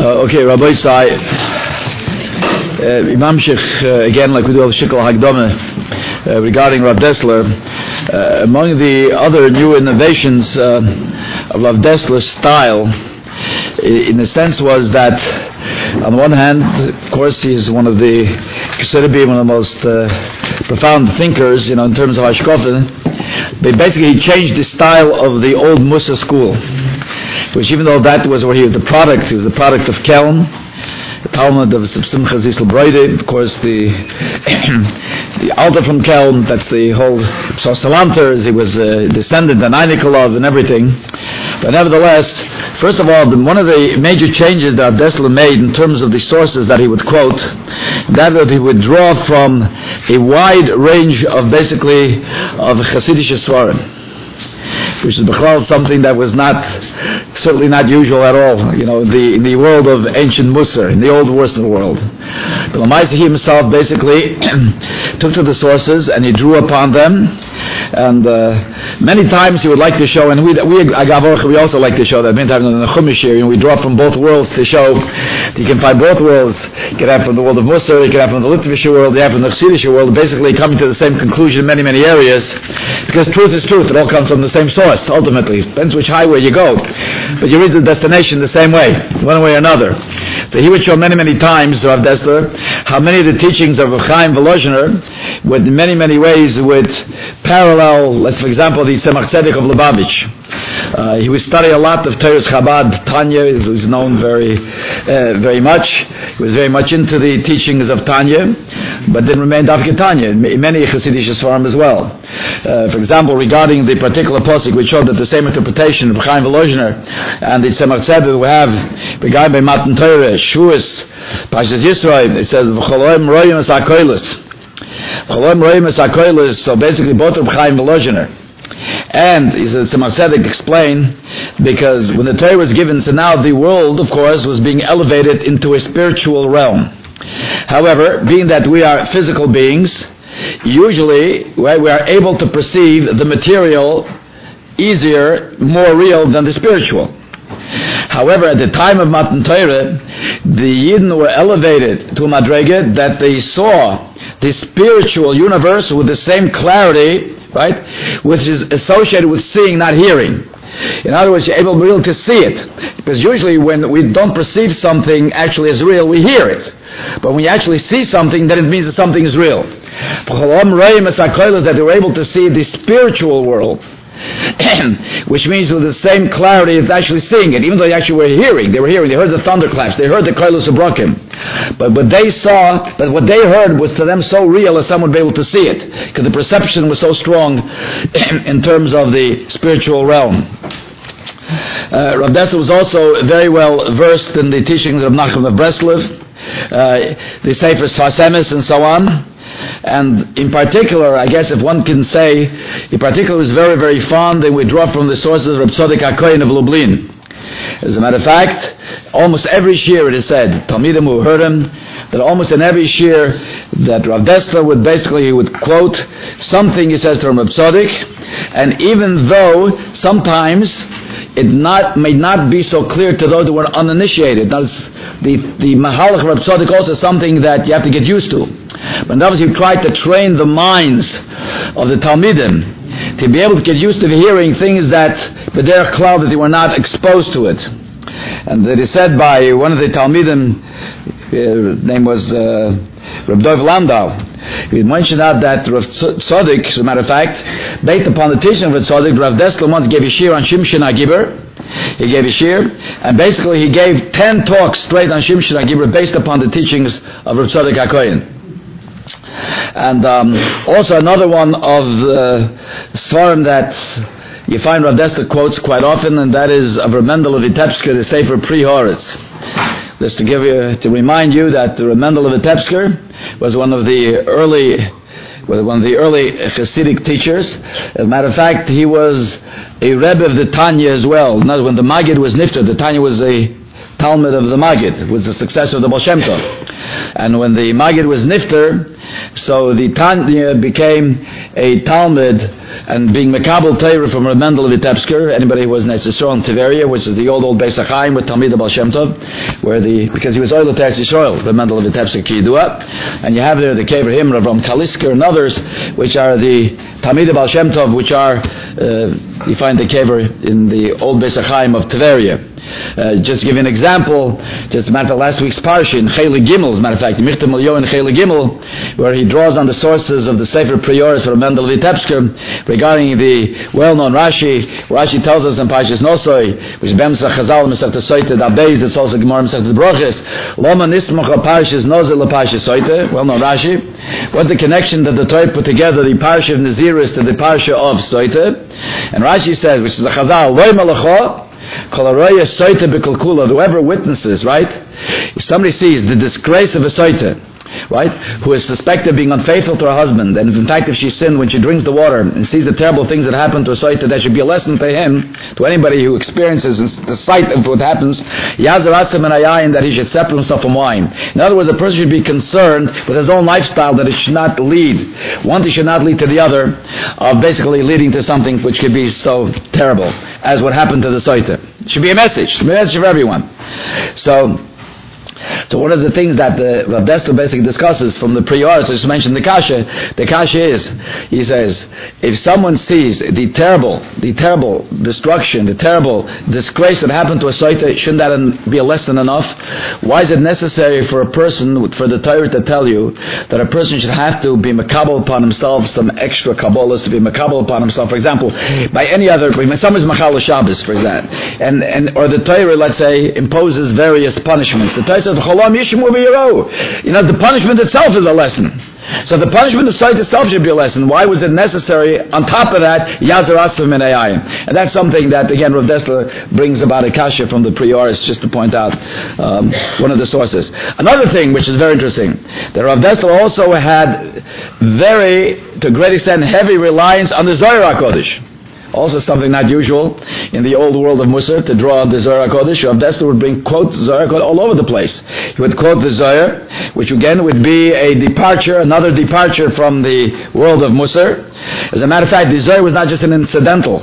Okay, Rabbi Sai, Imam Sheikh, again, like we do al Shikl Hagdama, regarding Rav Dessler, among the other new innovations of Rav Dessler's style, in a sense, was that, on the one hand, of course, he's one of the, considered to be one of the most profound thinkers, in terms of Hashkafa. But basically, he changed the style of the old Musa school, which, even though that was where he was the product of Kelm, the Talmud of Simcha Zisel Broide, of course, the Alter from Kelm, that's the whole Salanter, as he was a descendant of Nikolov and everything. But nevertheless, first of all, one of the major changes that Dessler made in terms of the sources that he would quote, that he would draw from a wide range of basically of Hasidic Svarim, which is something that was certainly not usual at all, in the world of ancient Musar, in the old Western world. But Lamaisa, he himself basically took to the sources and he drew upon them, and many times he would like to show, and we also like to show that many times in the Chumash here, we draw from both worlds to show that you can find both worlds. You can have from the world of Musar, you can have from the Litvish world, you have from the Chassidish world, basically coming to the same conclusion in many, many areas, because truth is truth. It all comes from the same source, ultimately. Depends which highway you go. But you reach the destination the same way, one way or another. So he would show many, many times, Rav Dessler, how many of the teachings of Chaim Volozhiner would in many, many ways would parallel, let's for example, the Tzemach Tzedek of Lubavitch. He would study a lot of Teres Chabad. Tanya is known very, very much. He was very much into the teachings of Tanya, but didn't remain Dafke Tanya, in many Hasidic Sfarim as well. For example, regarding the particular posuk, which showed that the same interpretation of Chaim Volozhiner and the Tzemach Tzedek we have regarding by Matan Torah, Shuas, Pashas Yisrael, it says V'choloim royim es hakoilos. V'choloim royim es hakoilos. So basically, both of Chaim Volozhiner. And he said, Tzemach Tzedek explained, because when the Torah was given, so now the world, of course, was being elevated into a spiritual realm. However, being that we are physical beings, usually we are able to perceive the material easier, more real than the spiritual. However, at the time of Matan Torah, the Yidden were elevated to a madrega that they saw the spiritual universe with the same clarity, right, which is associated with seeing, not hearing. In other words, you're able to see it. Because usually when we don't perceive something actually as real, we hear it. But when you actually see something, then it means that something is real. That they were able to see the spiritual world, which means with the same clarity as actually seeing it, even though they actually were hearing. They heard the thunderclaps, they heard the koilos abrakim. But what they heard was to them so real as someone would be able to see it, because the perception was so strong in terms of the spiritual realm. Rav Dessler was also very well versed in the teachings of Nachum of Breslov, the Sefer Sfas Emes and so on. And in particular, I guess if one can say, in particular, was very, very fond, and we draw from the sources of Reb Tzadok HaKohen of Lublin. As a matter of fact, almost every shir it is said, Talmidim who heard him, that almost in every shir that Rav Dessler would quote something he says from Reb Tzadok, and even though sometimes it may not be so clear to those who were uninitiated. Now, the Mahalach of Reb Tzadok also is something that you have to get used to. But obviously you try to train the minds of the Talmidim to be able to get used to hearing things that the derech klal that they were not exposed to it. And it is said by one of the Talmidim, his name was Reb Dov Landau. He mentioned out that Rav Tzadok, as a matter of fact, based upon the teaching of Rav Tzadok, Rav Dessler once gave a shir on Shimshon HaGiber. He gave a shir, and basically he gave 10 talks straight on Shimshon HaGiber based upon the teachings of Rav Tzadok HaKohen. And also another one of the Svarim that you find Rav Dessler quotes quite often, and that is of Reb Mendel of Vitebsker, the Sefer Pri Horetz. Just to remind you that Reb Mendel of Vitebsker was one of the early Hasidic teachers. As a matter of fact, he was a Rebbe of the Tanya as well. When the Maggid was nifter, the Tanya was a Talmud of the Maggid, was the successor of the Baal Shem Tov. And when the Maggid was nifter, so the Tanya became a Talmud, and being Mekabel Torah from Reb Mendel of Vitebsker. Anybody who was in Eretz Yisrael in Tiveria, which is the old Beis HaChaim with Talmid Baal Shem Tov, because he was oil to Eretz Yisrael, Reb Mendel of Vitebsker Kiyidua, and you have there the Kever Him, Rav Kalisker, and others, which are the Talmid Baal Shem Tov, which are you find the Kever in the old Beis HaChaim of Tiveria. Just to give you an example, just a matter of last week's parsha in Chele Gimel, as a matter of fact, Michtam Elyo in Chele Gimel, where he draws on the sources of the Sefer Prioris from Mendel Vitebsker regarding the well-known Rashi. Rashi tells us in Parshas Nosoi, which Bemsa Chazal Masechta Soite Dabeis, it's also Gemara Masechta Broches, Loma Nismach Parshas Nozel Parshas Soite, well-known Rashi. What's the connection that the Torah put together the parsha of Naziris to the parsha of Soite? And Rashi says, which is the Chazal, Loi Malacho, whoever witnesses, right? If somebody sees the disgrace of a soite, right, who is suspected of being unfaithful to her husband, and in fact if she sinned when she drinks the water and sees the terrible things that happen to a soite, that should be a lesson to him, to anybody who experiences the sight of what happens, that he should separate himself from wine. In other words, a person should be concerned with his own lifestyle, that it should not lead, one thing should not lead to the other, of basically leading to something which could be so terrible as what happened to the soite. It should be a message for everyone. So one of the things that Rav Dessler basically discusses from the Prioris, I just mentioned the Kasha is, he says, if someone sees the terrible destruction, the terrible disgrace that happened to a soite, shouldn't that be a lesson enough? Why is it necessary for a person, for the Torah to tell you that a person should have to be makabel upon himself some extra kabbalas, to be makabel upon himself, for example, by any other, when someone's machal Shabbos, for example, and or the Torah, let's say, imposes various punishments. The Torah says, the punishment itself is a lesson. So the punishment of sight itself should be a lesson. Why was it necessary, on top of that, Yazar Asfim and Ayayim? And that's something that, again, Rav Dessler brings about a kasha from the Prioris, just to point out one of the sources. Another thing which is very interesting, that Rav Dessler also had to a great extent, heavy reliance on the Zohar HaKodesh. Also something not usual in the old world of Musar, to draw the Zohar HaKodesh. Rav Dessler would bring quotes Zohar HaKodesh all over the place. He would quote the Zohar, which again would be another departure from the world of Musar. As a matter of fact, the Zohar was not just an incidental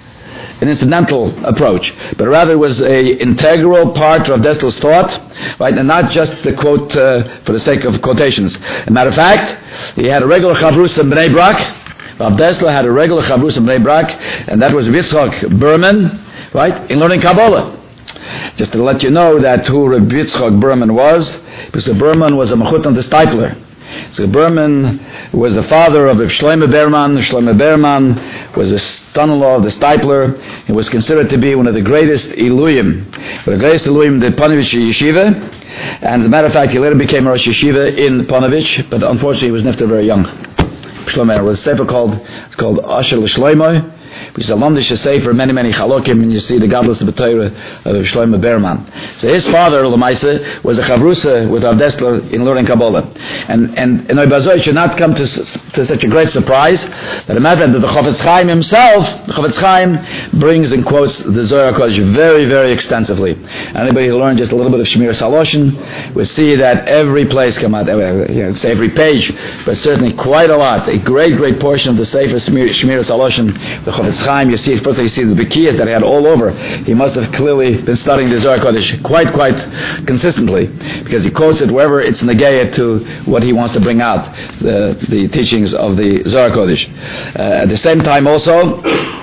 approach, but rather it was an integral part of Dessler's thought, right, and not just the quote for the sake of quotations. As a matter of fact, he had a regular chavrus in Bnei Brak. Rav Dessler had a regular chavrus in Bnei Brak, and that was Yitzchak Berman, right, in learning Kabbalah. Just to let you know that who Rabbi Yitzchak Berman was, because Berman was a Mechutan discipler. So Berman was the father of Shlomo Berman. Shlomo Berman was the son-in-law of the Stipler. He was considered to be one of the greatest Iluyim, the Panovich Yeshiva. And as a matter of fact, he later became Rosh Yeshiva in Panovich, but unfortunately he was nifter very young. Shlomo. There was a sefer called Asher L'Shlomo, which is a Lomdish sefer, many chalokim, and you see the godless of the Torah of Shlomo Berman. So his father, Lamaisa, was a chavrusa with Rav Dessler in learning Kabbalah. And Oibazoi should not come to such a great surprise that a matter that the Chofetz Chaim himself, the Chofetz Chaim brings and quotes the Zohar HaKodesh very, very extensively. Anybody who learned just a little bit of Shmir Saloshin will see that every place come out, say every page, but certainly quite a lot, a great portion of the Sefer Shmir Saloshin, the Chofetz Chaim, you see the Bekiyas that he had all over. He must have clearly been studying the Zohar HaKodesh quite consistently, because he quotes it wherever it's negayah to what he wants to bring out, the teachings of the Zohar HaKodesh. At the same time also,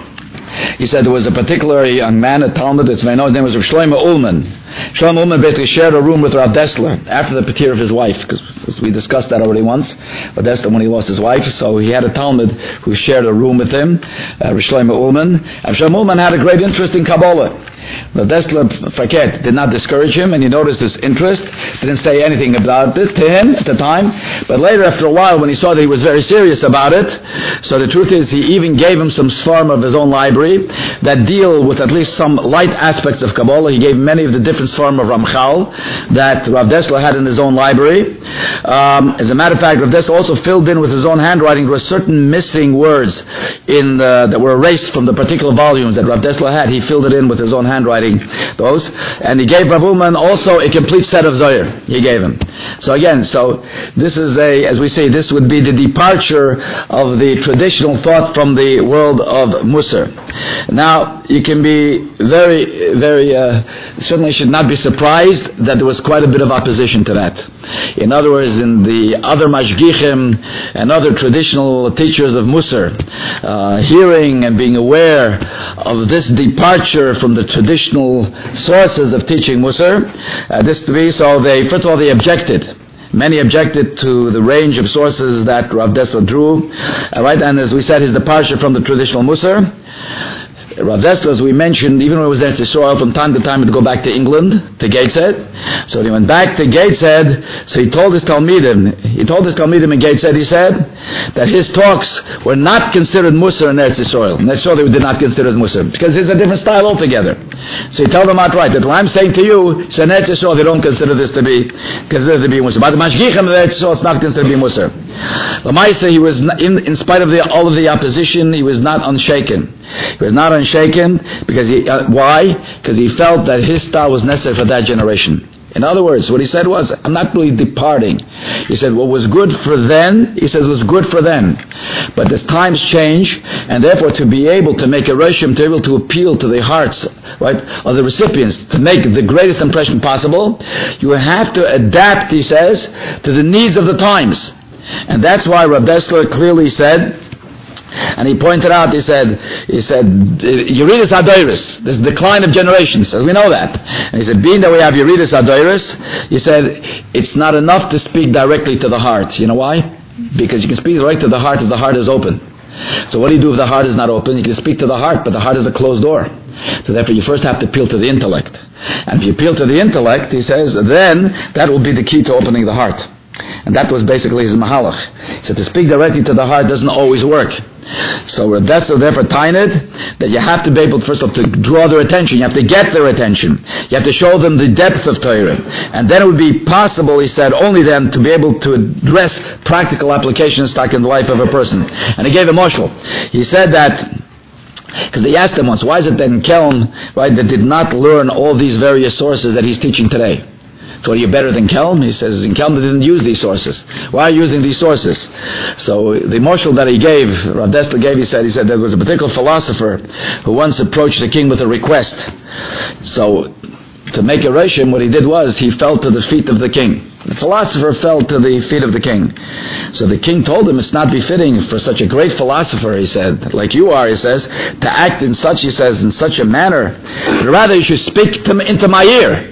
he said there was a particular young man at Talmud, his name was Shlomo Ullman. Shlomo Ullman basically shared a room with Rav Dessler after the patir of his wife, because we discussed that already once. Rav Dessler, when he lost his wife, so he had a Talmud who shared a room with him, Shlomo Ullman. And Shlomo Ullman had a great interest in Kabbalah. Rav Dessler Fraket did not discourage him, and he noticed his interest, didn't say anything about it to him at the time, but later, after a while, when he saw that he was very serious about it, so the truth is, he even gave him some sfarm of his own library, library that deal with at least some light aspects of Kabbalah. He gave many of the different form of Ramchal that Rav Dessler had in his own library. As a matter of fact, Rav Dessler also filled in with his own handwriting. There were certain missing words that were erased from the particular volumes that Rav Dessler had. He filled it in with his own handwriting, those. And he gave Rav Ullman also a complete set of Zohar. He gave him. So again, this is as we say, this would be the departure of the traditional thought from the world of Musar. Now, you can be very, very, certainly should not be surprised that there was quite a bit of opposition to that. In other words, in the other Mashgichim and other traditional teachers of Musar, hearing and being aware of this departure from the traditional sources of teaching Musar, first of all, they objected. Many objected to the range of sources that Rav Dessler drew, right? And as we said, his departure from the traditional Musar. Rav Dessler, as we mentioned, even when he was there to Israel, from time to time he would go back to England, to Gateshead. So when he went back to Gateshead, so he told his Talmidim in Gateshead, he said that his talks were not considered Musar in Eretz Yisrael. In Eretz Yisrael they did not consider it Musar, because it's a different style altogether. So he told them outright that what I'm saying to you, so in Eretz Yisrael they don't consider this to be Musar. But the Mashgichim of Eretz Yisrael it's not considered to be Musar. Lamaisa, he was in spite of all of the opposition, he was not unshaken. He was not unshaken because why? Because he felt that his style was necessary for that generation. In other words, what he said was, I'm not really departing. He said, what was good for then, he says, was good for then. But as times change, and therefore to be able to make a reshim, to be able to appeal to the hearts, right, of the recipients, to make the greatest impression possible, you have to adapt, he says, to the needs of the times. And that's why Rav Dessler clearly said, and he pointed out, he said, Yeridus Adoiris, this decline of generations, as we know that. And he said, being that we have Yeridus Adoiris, he said, it's not enough to speak directly to the heart. You know why? Because you can speak right to the heart if the heart is open. So what do you do if the heart is not open? You can speak to the heart, but the heart is a closed door. So therefore you first have to appeal to the intellect. And if you appeal to the intellect, he says, then that will be the key to opening the heart. And that was basically his mahalach. So to speak directly to the heart doesn't always work. So that's therefore tained that you have to be able, first of all, to draw their attention. You have to get their attention. You have to show them the depth of Torah. And then it would be possible, he said, only then to be able to address practical applications stuck in the life of a person. And he gave a mashal. He said that, because they asked him once, why is it that in Kelm, right, that did not learn all these various sources that he's teaching today? So are you better than Kelm? He says, in Kelm they didn't use these sources. Why are you using these sources? So the mashal that he gave, Rav Dessler gave, he said there was a particular philosopher who once approached the king with a request. So to make a reshim, what he did was, he fell to the feet of the king. The philosopher fell to the feet of the king. So the king told him, it's not befitting for such a great philosopher, he said, like you are, he says, to act in such, he says, in such a manner. But rather you should speak into my ear.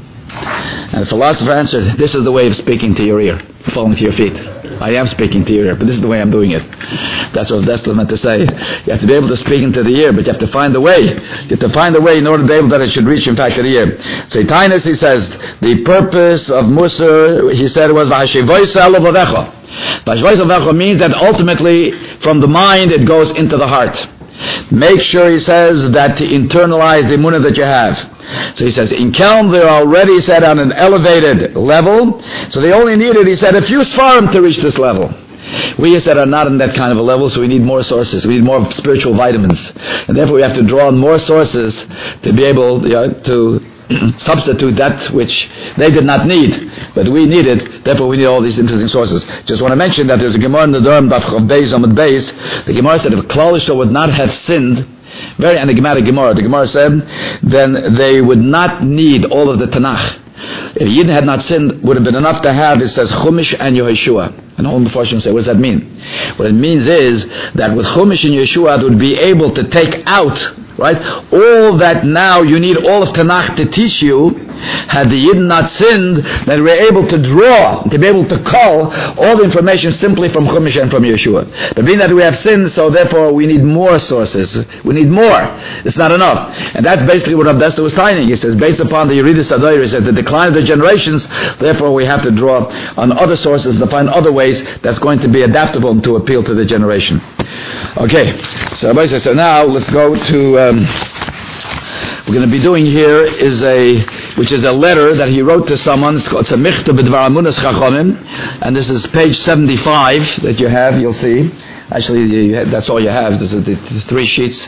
And the philosopher answered, this is the way of speaking to your ear, falling to your feet. I am speaking to your ear, but this is the way I'm doing it. That's what Dessler meant to say. You have to be able to speak into the ear, but you have to find the way. You have to find the way in order to be able that it should reach, in fact, to the ear. So Tainus, he says, the purpose of Musar, he said, was V'hashivoisa alovavecha. V'hashivoisa alovavecha means that ultimately, from the mind, it goes into the heart. Make sure, he says, that to internalize the emunah that you have. So he says, in Kelm they're already set on an elevated level, so they only needed, he said, a few svarim to reach this level. We, he said, are not in that kind of a level, so we need more sources. We need more spiritual vitamins. And therefore we have to draw on more sources to be able to substitute that which they did not need, but we needed. Therefore we need all these interesting sources. Just want to mention that there's a Gemara in the Durham Daf Chav Beis Amud Beis. The Gemara said if Klal Yisrael would not have sinned, very enigmatic Gemara. The Gemara said, then they would not need all of the Tanakh. If Yidden had not sinned, would have been enough to have, it says, Chumash and Yehoshua. And all the Mepharshim say, what does that mean? What it means is that with Chumash and Yehoshua, it would be able to take out, right, all that now you need all of Tanakh to teach you. Had the Yidden not sinned, then we're able to draw, to be able to call all the information simply from Chumash and from Yeshua. But being that we have sinned, so therefore we need more sources. We need more. It's not enough. And that's basically what Rav Dessler was tying. He says, based upon the Yeridus Adoiris, he said, the decline of the generations, therefore we have to draw on other sources to find other ways that's going to be adaptable to appeal to the generation. Okay, so now let's go to, we're going to be doing here is which is a letter that he wrote to someone. It's a Michtav B'dvar Amunas Chachomim, and this is page 75 that you have, you'll see. Actually, that's all you have. This is the 3 sheets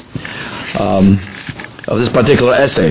of this particular essay.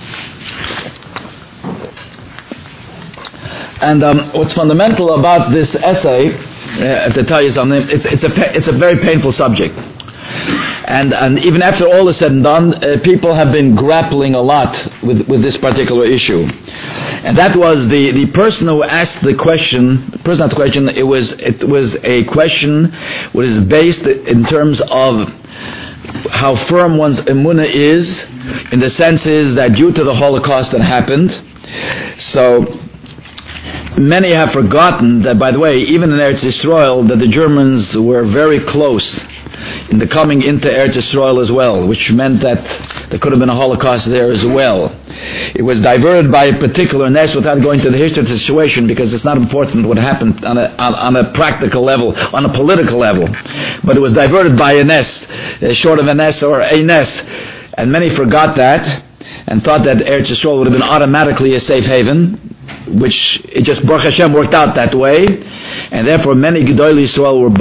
And what's fundamental about this essay, to tell you something, it's a very painful subject. And even after all is said and done, people have been grappling a lot with this particular issue. And that was the person who asked the question. The person asked the question. It was a question which is based in terms of how firm one's emunah is, in the sense is that due to the Holocaust that happened, so many have forgotten that, by the way, even in Eretz Yisrael, that the Germans were very close in the coming into Eretz Yisrael as well, which meant that there could have been a Holocaust there as well. It was diverted by a particular nest without going to the history of the situation, because it's not important what happened on a practical level, on a political level. But it was diverted by a nest, short of a nest or a nest. And many forgot that and thought that Eretz Yisrael would have been automatically a safe haven, which it just, Baruch Hashem, worked out that way. And therefore many Gedolei Yisrael were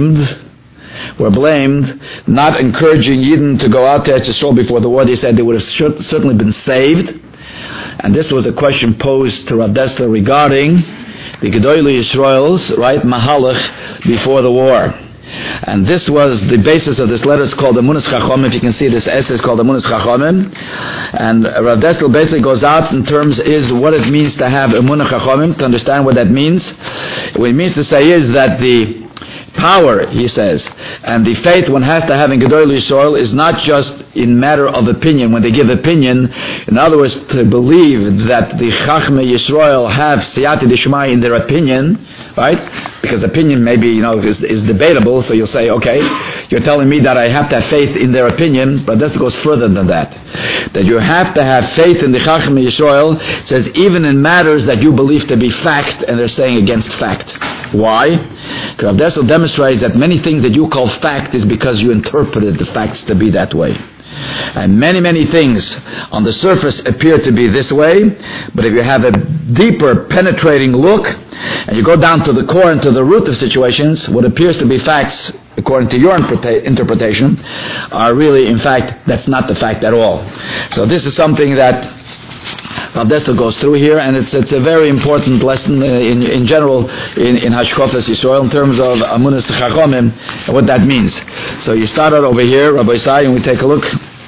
blamed, not encouraging Yidden to go out to Eretz Yisrael before the war. They said they would have certainly been saved. And this was a question posed to Rav Dessler regarding the Gedolei Yisrael's, right, Mahalach before the war. And this was the basis of this letter. It's called Amunas Chachomim. If you can see, this essay is called Amunas Chachomim. And Rav Dessler basically goes out in terms is what it means to have Amunah Chachomim, to understand what that means. What it means to say is that the power, he says, and the faith one has to have in Gedolei Yisrael is not just in matter of opinion. When they give opinion, in other words, to believe that the Chachmei Yisrael have Siyata D'Shmai in their opinion, right? Because opinion maybe, is debatable, so you'll say, okay, you're telling me that I have to have faith in their opinion, but this goes further than that. That you have to have faith in the Chachmei Yisrael, it says even in matters that you believe to be fact, and they're saying against fact. Why? Because Rav Dessler demonstrates that many things that you call fact is because you interpreted the facts to be that way. And many, many things on the surface appear to be this way, but if you have a deeper, penetrating look, and you go down to the core and to the root of situations, what appears to be facts, according to your interpretation, are really, in fact, that's not the fact at all. So this is something that Rav Dessler goes through here, and it's a very important lesson in general in Hashkofas Yisrael in terms of Amunas Chachomim and what that means. So you start out over here, Rabbi Isai, and we take a look.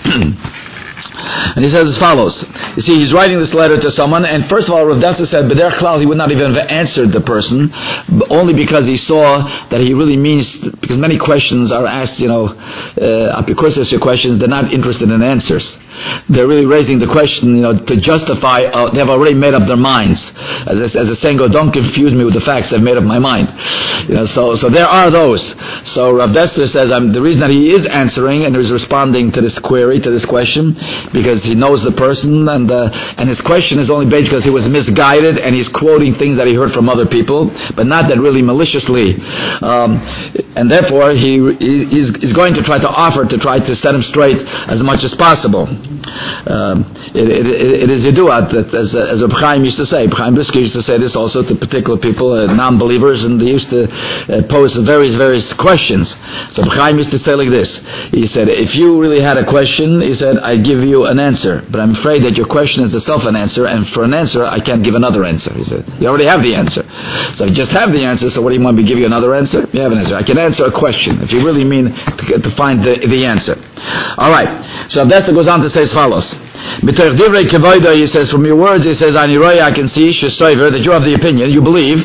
And he says as follows. You see, he's writing this letter to someone, and first of all, Rav Dessler said, B'derech Klal, he would not even have answered the person, only because he saw that he really means, because many questions are asked, apikosis questions, they're not interested in answers. They're really raising the question, to justify, they have already made up their minds. As the saying goes, don't confuse me with the facts, I've made up my mind. So there are those. So Rav Dessler says, the reason that he is answering and is responding to this query, to this question, because he knows the person, and his question is only based because he was misguided, and he's quoting things that he heard from other people, but not that really maliciously. And therefore, he's going to try to set him straight as much as possible. It is Yedua, that as Reb Chaim used to say, Reb Chaim Brisker used to say this also to particular people, non-believers, and they used to pose various questions. So Reb Chaim used to say like this. He said, if you really had a question, he said, I'd give you an answer, but I'm afraid that your question is itself an answer, and for an answer, I can't give another answer. He said, you already have the answer. So you just have the answer, so what do you want me to give you another answer? You have an answer. I can answer a question, if you really mean to find the answer. Alright, so that goes on to say as follows. He says, from your words, he says, I can see that you have the opinion, you believe.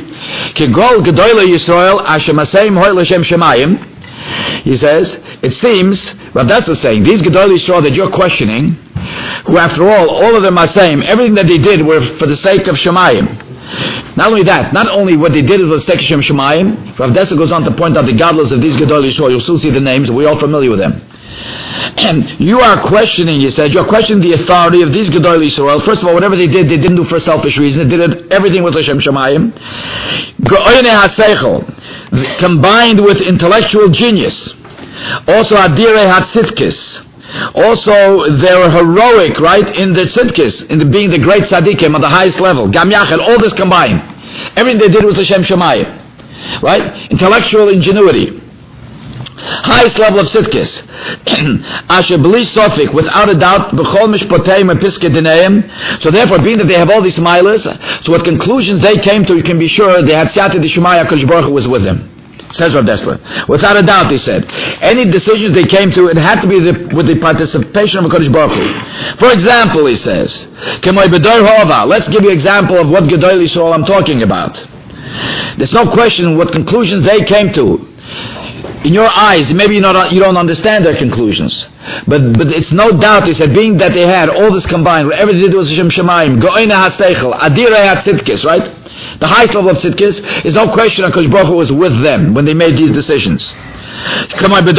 He says, it seems, Rav Dessler is saying, these Gedolei Yisrael that you're questioning, who after all of them are saying, everything that they did were for the sake of Shemayim. Not only that, not only what they did is for the sake of Shem Shemayim, Rav Dessler goes on to point out the godless of these Gedolei Yisrael. You'll still see the names, we're all familiar with them. And you are questioning, he said, you're questioning the authority of these Gedolei Yisrael. First of all, whatever they didn't do for selfish reasons. They did everything with Hashem Shemayim. Combined with intellectual genius. Also, Adire Hatzidkis. Also, they were heroic, right, in the tzidkis, in being the great tzaddikim on the highest level. Gam Yachad, all this combined. Everything they did was Hashem Shemayim. Right? Intellectual ingenuity. Highest level of tzidkis. Asher b'li sofik, without a doubt, b'chol mishpoteim and piskei dineim. So therefore, being that they have all these smilas, so what conclusions they came to, you can be sure they had Siyata D'Shemaya, HaKadosh Baruch Hu was with them. Says Rav Dessler. Without a doubt, he said, any decisions they came to, it had to be with the participation of HaKadosh Baruch Hu. For example, he says, let's give you an example of what Gedol Yisrael I'm talking about. There's no question what conclusions they came to. In your eyes, maybe you don't understand their conclusions. But it's no doubt, he said, being that they had all this combined, whatever they did was Hashem Shemayim, Go'ena HaSeichel, Adirei HaTzidkis, right? The highest level of tzidkis is no question that HaKadosh Baruch Hu was with them when they made these decisions. Take for example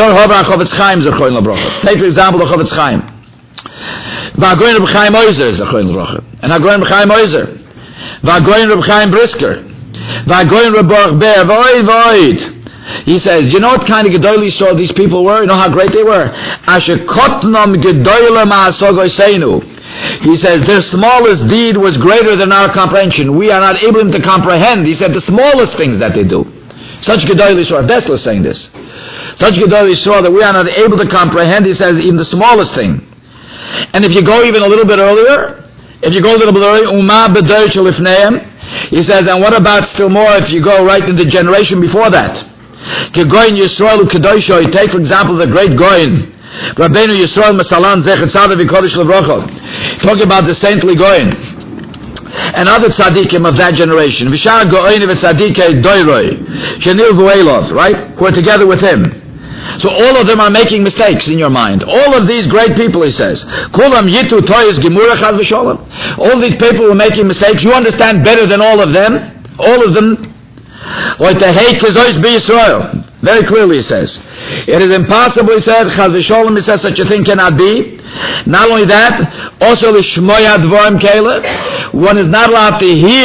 the Chofetz Chaim. V'agoyin Reb Chaim Oizer Zechroin L'Brocha. And Agoyin Reb Chaim Oizer. V'agoyin Reb Chaim Brisker. V'agoyin Reb Baruch Ber. V'oid. He says, you know what kind of Gedol Yisrael these people were? You know how great they were? Asher kotnom gedoyle ma'asogoy seinu. He says, their smallest deed was greater than our comprehension. We are not able to comprehend. He said, the smallest things that they do. Such Gedol Yisrael, Dessler is saying this. Such Gedol Yisrael that we are not able to comprehend, he says, even the smallest thing. And if you go even a little bit earlier, Uma b'doich lifneim, he says, and what about still more if you go right in the generation before that? Kegoyin Yisrael u'kedoisho, take for example the great Goyin, Rabbeinu Yisrael Masalan Zechet Tzaddik V'Kodesh L'Brocha, talking about the saintly Goyin and other tzaddikim of that generation. V'shar Goyin v'tzaddikei doiroi Shenil V'Elov, right? Who are together with him. So all of them are making mistakes in your mind. All of these great people, he says, Kulam Yitu Toyes Gemura Chaz V'Sholem. All these people who are making mistakes, you understand better than all of them. All of them. Very clearly he says, it is impossible, he said, Chaz v'Sholem, he says, such a thing cannot be. Not only that, also l'shmoya dvorim kele, one is not allowed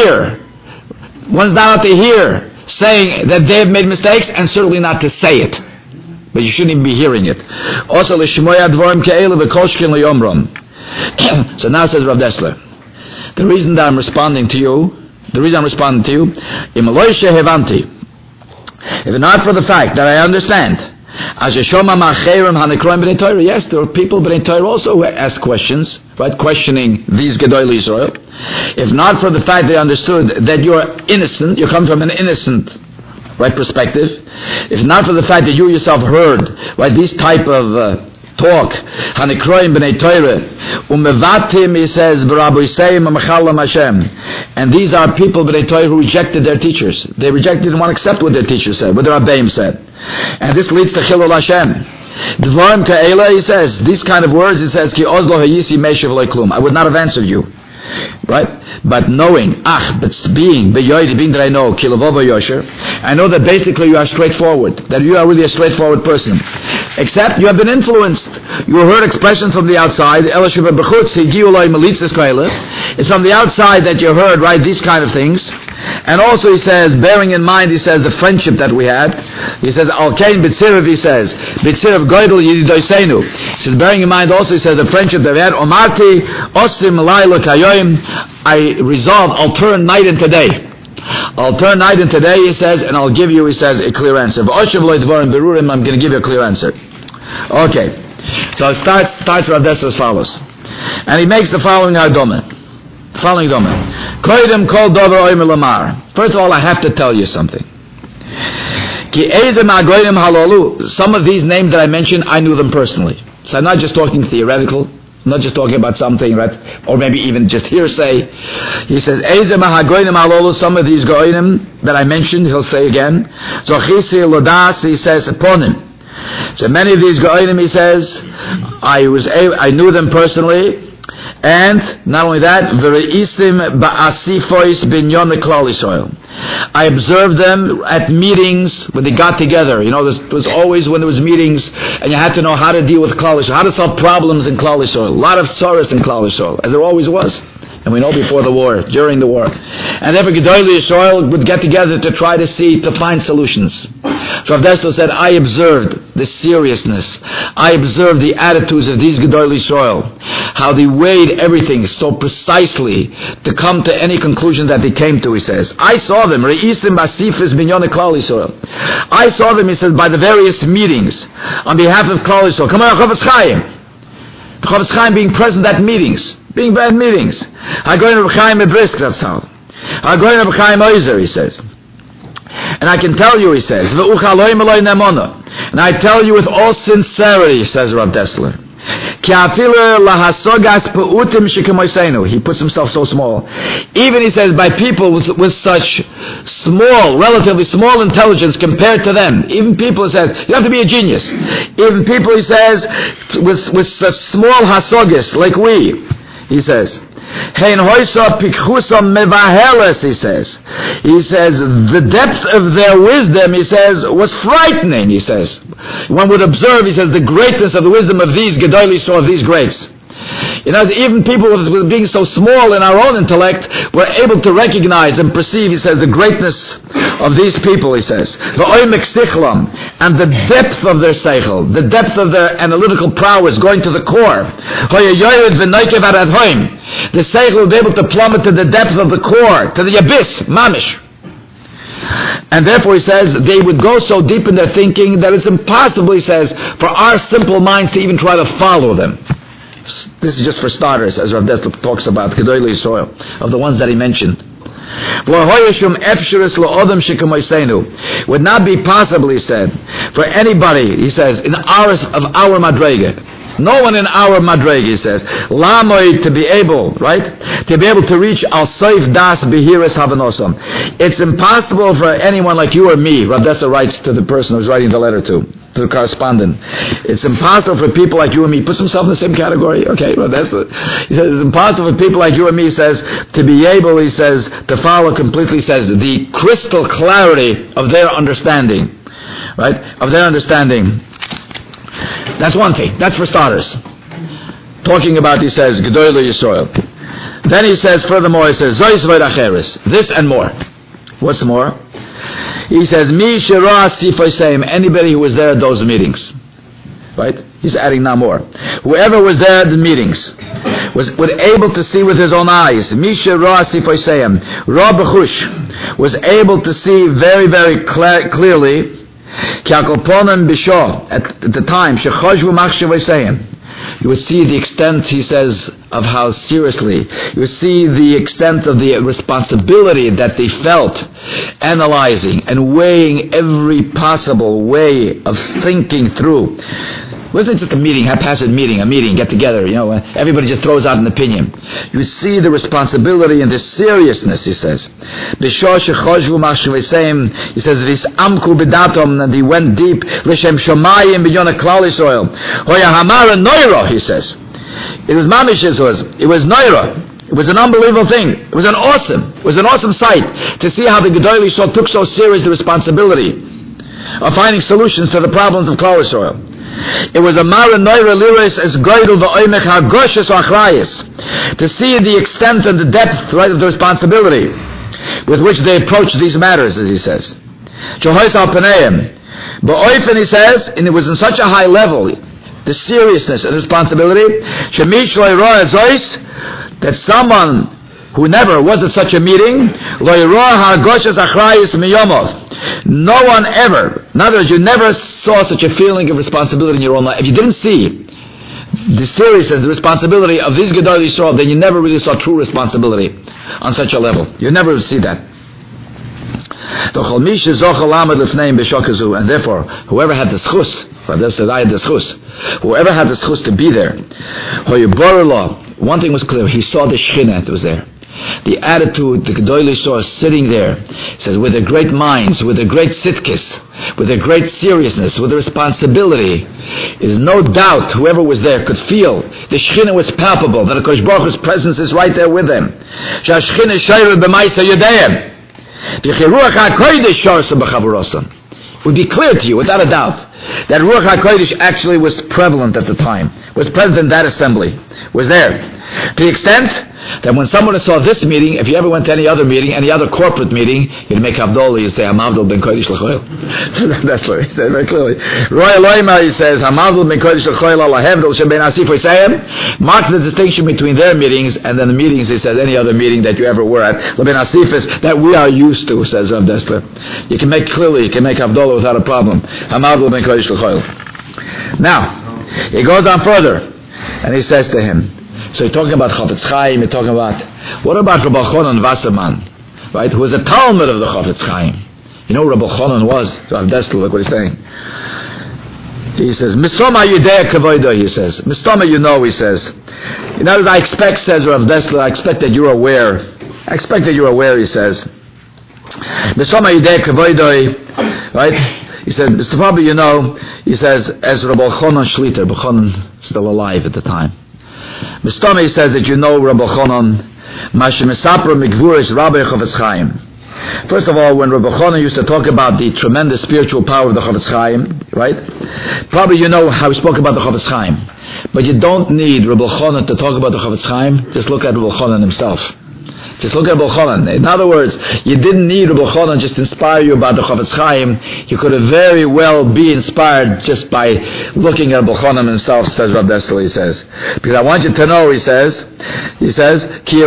to hear saying that they have made mistakes, and certainly not to say it. But you shouldn't even be hearing it. Also l'shmoya dvorim kele v'koshkin l'yomrom. So now says Rav Dessler, the reason I'm responding to you, if not for the fact that I understand, yes, there are people B'nai Torah also who ask questions, right, questioning these Gedol Yisrael. If not for the fact they understood that you're innocent, you come from an innocent, right, perspective. If not for the fact that you yourself heard, right, these type of talk, Hanikroim B'nai Torah, Umevatim, he says, B'Raboiseim Amachalam Hashem. And these are people B'nai Torah who rejected their teachers. They rejected and won't accept what their teachers said, what their Rabbeim said. And this leads to Chilul Hashem. Dvarim Ka'ela, he says, these kind of words, he says, Ki Ozlo Hayisi Meshev Leklum. I would not have answered you. Right? But knowing, but being that I know, Kilavova Yosher, I know that basically you are straightforward, that you are really a straightforward person. Except you have been influenced. You heard expressions from the outside. It's from the outside that you heard, right, these kind of things. And also he says, bearing in mind, he says, the friendship that we had. He says, Al-Kain B'tzirav, he says, B'tzirav Goydel Yididoiseinu. He says, bearing in mind also, he says, the friendship that we had, Omarti, Osim Laila Kayoim, I resolve, I'll turn night into day. I'll turn night into day, he says, and I'll give you, he says, a clear answer. I'm going to give you a clear answer. Okay. So it starts Rav Dessler as follows. And he makes the following Hadoma. First of all, I have to tell you something. Some of these names that I mentioned, I knew them personally. So I'm not just talking theoretical. I'm not just talking about something, right? Or maybe even just hearsay. He says, some of these goyim that I mentioned, he'll say again. He says, upon him. So many of these goyim, he says, I knew them personally. And not only that, I observed them at meetings when they got together. You know, there was always when there was meetings, and you had to know how to deal with Klal Yisrael, how to solve problems in Klal Yisrael. A lot of sorrows in Klal Yisrael, as there always was. And we know before the war, during the war. And therefore Gedol Yisrael would get together to try to find solutions. So Rav Dessler said, I observed the seriousness. I observed the attitudes of these Gedolei Yisrael, how they weighed everything so precisely to come to any conclusion that they came to, he says. I saw them, Re'isim Basifis Binyon Klal Yisrael. I saw them, he says, by the various meetings on behalf of Klal Yisrael. Come on, Chofetz Chaim. Chofetz Chaim being present at meetings, being bad meetings. I go in Reb Chaim Brisk, that's how. I go in Reb Chaim Oizer, he says. And I can tell you, he says, and I tell you with all sincerity, says Rav Dessler, he puts himself so small. Even, he says, by people with such small, relatively small intelligence compared to them. Even people, he says, you have to be a genius. Even people, he says, with such small hasogas like we, he says, he says. He says, the depth of their wisdom, he says, was frightening, he says. One would observe, he says, the greatness of the wisdom of these Gedolei Yisrael, of these greats. You know, even people with being so small in our own intellect were able to recognize and perceive, he says, the greatness of these people, he says. And the depth of their seichel, the depth of their analytical prowess going to the core. The seichel will be able to plummet to the depth of the core, to the abyss, mamish. And therefore, he says, they would go so deep in their thinking that it's impossible, he says, for our simple minds to even try to follow them. This is just for starters, as Rav Dessler talks about, Gedolei Yisrael, of the ones that he mentioned. Would not be possible, he said, for anybody, he says, of our madrega. No one in our madrega, he says, lamoy, to be able, right? To be able to reach al soif das behiras havanosam. It's impossible for anyone like you or me, Rav Dessler writes to the person who's writing the letter to the correspondent. It's impossible for people like you and me, he puts himself in the same category, okay, Rav Dessler. He says, it's impossible for people like you and me, he says, to be able, he says, to follow completely, he says, the crystal clarity of their understanding, right? Of their understanding. That's one thing. That's for starters. Talking about, he says, Gedolei Yisrael. Then he says, furthermore, he says, Zois v'racheres. This and more. What's more? He says, Mi shira sifoseim. Anybody who was there at those meetings. Right? He's adding now more. Whoever was there at the meetings was able to see with his own eyes. Mi shira sifoseim. Ra b'chush was able to see very, very clearly at the time, you would see the extent, he says, of how seriously, you would see the extent of the responsibility that they felt, analyzing and weighing every possible way of thinking through. It wasn't just a meeting, haphazard meeting, a meeting, get together, you know, everybody just throws out an opinion. You see the responsibility and the seriousness, he says. He says, and they went deep, he says. It was mamish, it was noira. It was an unbelievable thing. It was an awesome sight to see how the Gedolei Yisrael took so serious the responsibility of finding solutions to the problems of Klal Yisrael. It was a mara noira liris as goydel v'oimech hagoshes achrayis, to see the extent and the depth, right, of the responsibility with which they approached these matters, as he says. Jehois al paneim, ba'oifen, he says, and it was in such a high level, the seriousness and responsibility, shemish lo'ira azois, that someone who never was at such a meeting, lo'ira hagoshes achrayis miyomov. No one ever, in other words, you never saw such a feeling of responsibility in your own life. If you didn't see the seriousness, the responsibility of these Gedolei Yisrael, then you never really saw true responsibility on such a level. You never see that. And therefore, whoever had the schus, I had the schus, whoever had the schus to be there, one thing was clear, he saw the Shekhinah that was there. The attitude, the Gedolei Yisrael sitting there, says, with their great minds, with their great sitkis, with their great seriousness, with the responsibility, is no doubt whoever was there could feel the Shekhinah was palpable, that HaKadosh Baruch Hu's presence is right there with them. It would be clear to you, without a doubt, that Ruach HaKodesh actually was prevalent at the time, was present in that assembly, was there. To the extent that when someone saw this meeting, if you ever went to any other meeting, any other corporate meeting, you'd make Havdalah, you'd say, Hamavdal ben Kodesh l'choil. That's what he said very clearly. Roy Eloima, he says, Hamavdal ben Kodesh l'choil ala hevdal shem ben asif v'sayim. Mark the distinction between their meetings and then the meetings, he says, any other meeting that you ever were at. Ben asif is that we are used to, says Rav Dessler. You can make Havdalah without a problem. Hamavdal ben Kodesh l'choil. Now, he goes on further, and he says to him, so you're talking about Chafetz Chaim, you're talking about, what about Rabbi Chonon Wasserman, right, who was a Talmud of the Chafetz Chaim. You know who Rabbi Chonon was? Rav Dessler, look what he's saying. He says, Mistoma Yudea Kavoida, he says. Mistoma, you know, he says. In other words, I expect, says Rav Dessler, I expect that you're aware, he says. Mistoma Yudea Kavoida, right? He said, Mr. Pablo, you know, he says, as Rabbi Chonon Shliter, Rabbi Chonon still alive at the time. Mr. He says that you know Rabbi Chonon, Mashe Mesapra Mikvuris Rabbi Chafetz Chaim. First of all, when Rabbi Chonon used to talk about the tremendous spiritual power of the Chafetz Chaim, right? Probably you know how he spoke about the Chafetz Chaim. But you don't need Rabbi Chonon to talk about the Chafetz Chaim. Just look at Rabbi Chonon himself. Just look at Rabbi Chonon. In other words, you didn't need Rabbi Chonon just to inspire you about the Chafetz Chaim. You could have very well be inspired just by looking at Rabbi Chonon himself, says Rav Dessler, he says. Because I want you to know, he says, Ki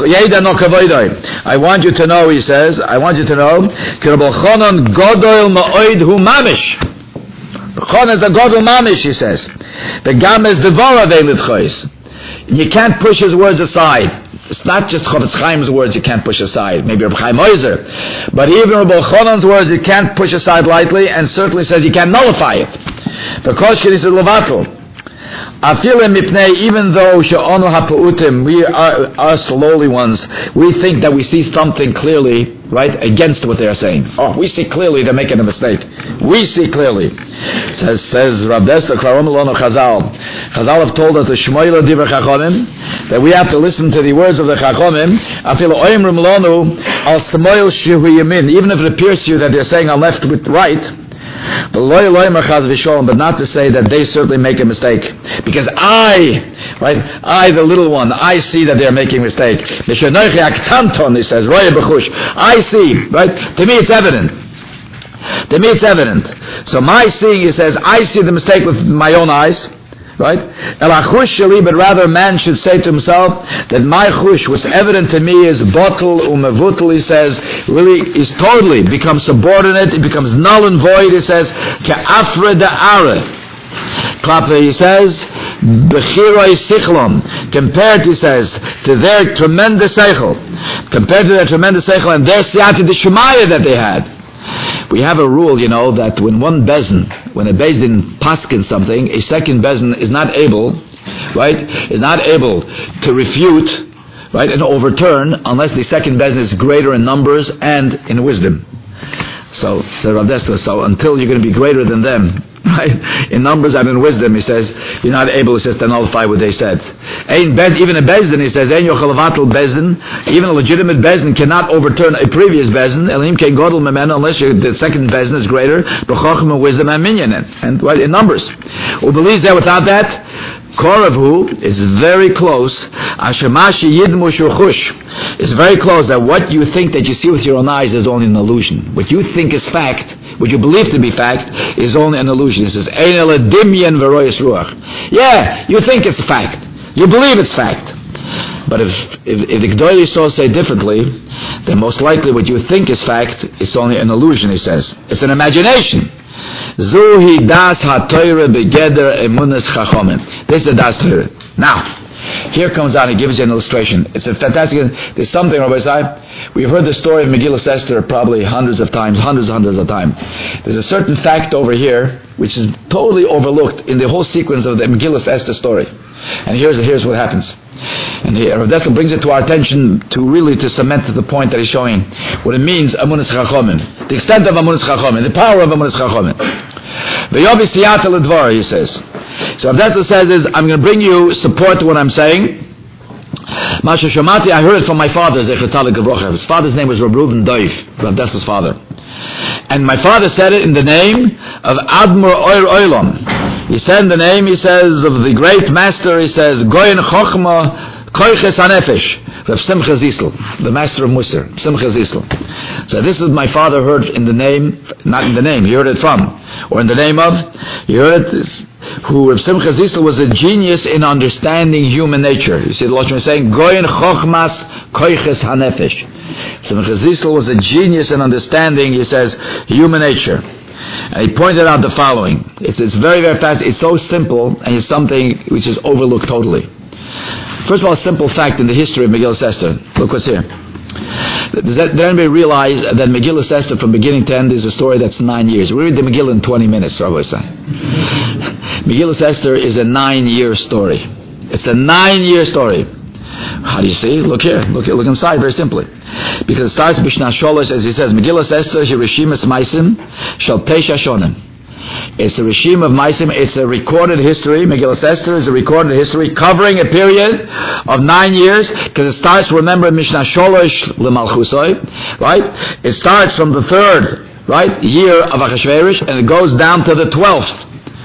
I want you to know, he says, Ki Rabbi Chonon Godol Ma'oid Hu Mamish. The Chonon is a Godol Mamish, he says. The Gam is Devara Ve'mitchois. You can't push his words aside. It's not just Chafetz Chaim's words you can't push aside, maybe Rabbi Chaim Oizer, but even Rabbi Chonon's words you can't push aside lightly, and certainly says you can't nullify it. The Koshkin is a Levatel. Even though she'onu ha'pa'utim, we are us lowly ones, we think that we see something clearly, right, against what they are saying. Oh, we see clearly they're making a mistake. We see clearly. Says Rav Dessler, Chazal have told us the Shmoyla Divrei Chachomim, that we have to listen to the words of the Chachomim, even if it appears to you that they're saying on left with right, but not to say that they certainly make a mistake. Because I, the little one, I see that they're making a mistake. He says, I see, right? To me it's evident. So my seeing, he says, I see the mistake with my own eyes. Right? But rather man should say to himself that my chush, what's evident to me is botel umevutel, he says, really is totally becomes subordinate, it becomes null and void, he says, ke'afre da'are. Klappe, he says, bechiroi sichlom, compared, he says, to their tremendous seichel, and their siyata d'shemaya that they had. We have a rule, you know, that when a Bezdin paskin something, a second Bezdin is not able to refute, right, and overturn unless the second Bezdin is greater in numbers and in wisdom. So Rav Dessler, so until you're going to be greater than them, right, in numbers and in wisdom, he says, you're not able, he says, to nullify what they said. Even a Bezdin, he says, even a legitimate Bezdin cannot overturn a previous Bezdin, unless the second Bezdin is greater, b'chochma, wisdom, and minyan, and right, in numbers. Who believes that without that, Koravhu is very close. Ashamashi yidmu shuchush is very close. That what you think that you see with your own eyes is only an illusion. What you think is fact, what you believe to be fact, is only an illusion. It says, Ein ela dimyan v'royes ruach. Yeah, you think it's fact. You believe it's fact. But if the G'dolei Yisrael say differently, then most likely what you think is fact is only an illusion, he says. It's an imagination. Zuhi das ha-Torah begeder emunas chachomim. This is the das Torah. Now, here comes on, he gives you an illustration. It's a fantastic, there's something, Rabbi Isai, we've heard the story of Megillah Esther probably hundreds of times. There's a certain fact over here, which is totally overlooked in the whole sequence of the Megillah Esther story. And here's what happens. And Rav Dessler brings it to our attention to cement the point that he's showing what it means, Amunas Chachomim, the extent of Amunas Chachomim, the power of Amunas Chachomim. V'yovi siyata l'dvar, he says. So Rav Dessler says is, I'm going to bring you support to what I'm saying. Masha Shamati, I heard it from my father, Zecher Tzaddik Gevrocha. His father's name was Rav Reuven Doif, Rav Dessler's father. And my father said it in the name of Admor Oir Oilam. He said in the name, he says, of the great master, he says, Goyen Chochma Koiches HaNefesh, Rav Simcha Zisl, the master of Musar, Simcha Zisl. So this is my father heard in the name, not in the name, he heard it from, or in the name of, he heard it, who Rav Simcha Zisl was a genius in understanding human nature. You see the Lord is saying, Goyin Chochmas Koiches HaNefesh. Simcha Zisl was a genius in understanding, he says, human nature. And he pointed out the following. It's very, very fast. It's so simple, and it's something which is overlooked totally. First of all, a simple fact in the history of Megillah Esther. Look what's here. Did anybody realize that Megillah Esther from beginning to end is a story that's 9 years? We read the Megillah in 20 minutes, Rabbi say. Megillah Esther is a 9-year story. It's a 9-year story. How do you see? Look here. Look inside very simply. Because it starts Bishna Sholosh, as he says, Megillah Esther, Hirishimas Maisim, Shal Teisha Shonim. It's a regime of Maisim. It's a recorded history. Megillah Esther is a recorded history covering a period of 9 years, because it starts, remember, Mishnah Sholosh L'Malchusoi, right? It starts from the 3rd, right, year of Achashverosh, and it goes down to the 12th.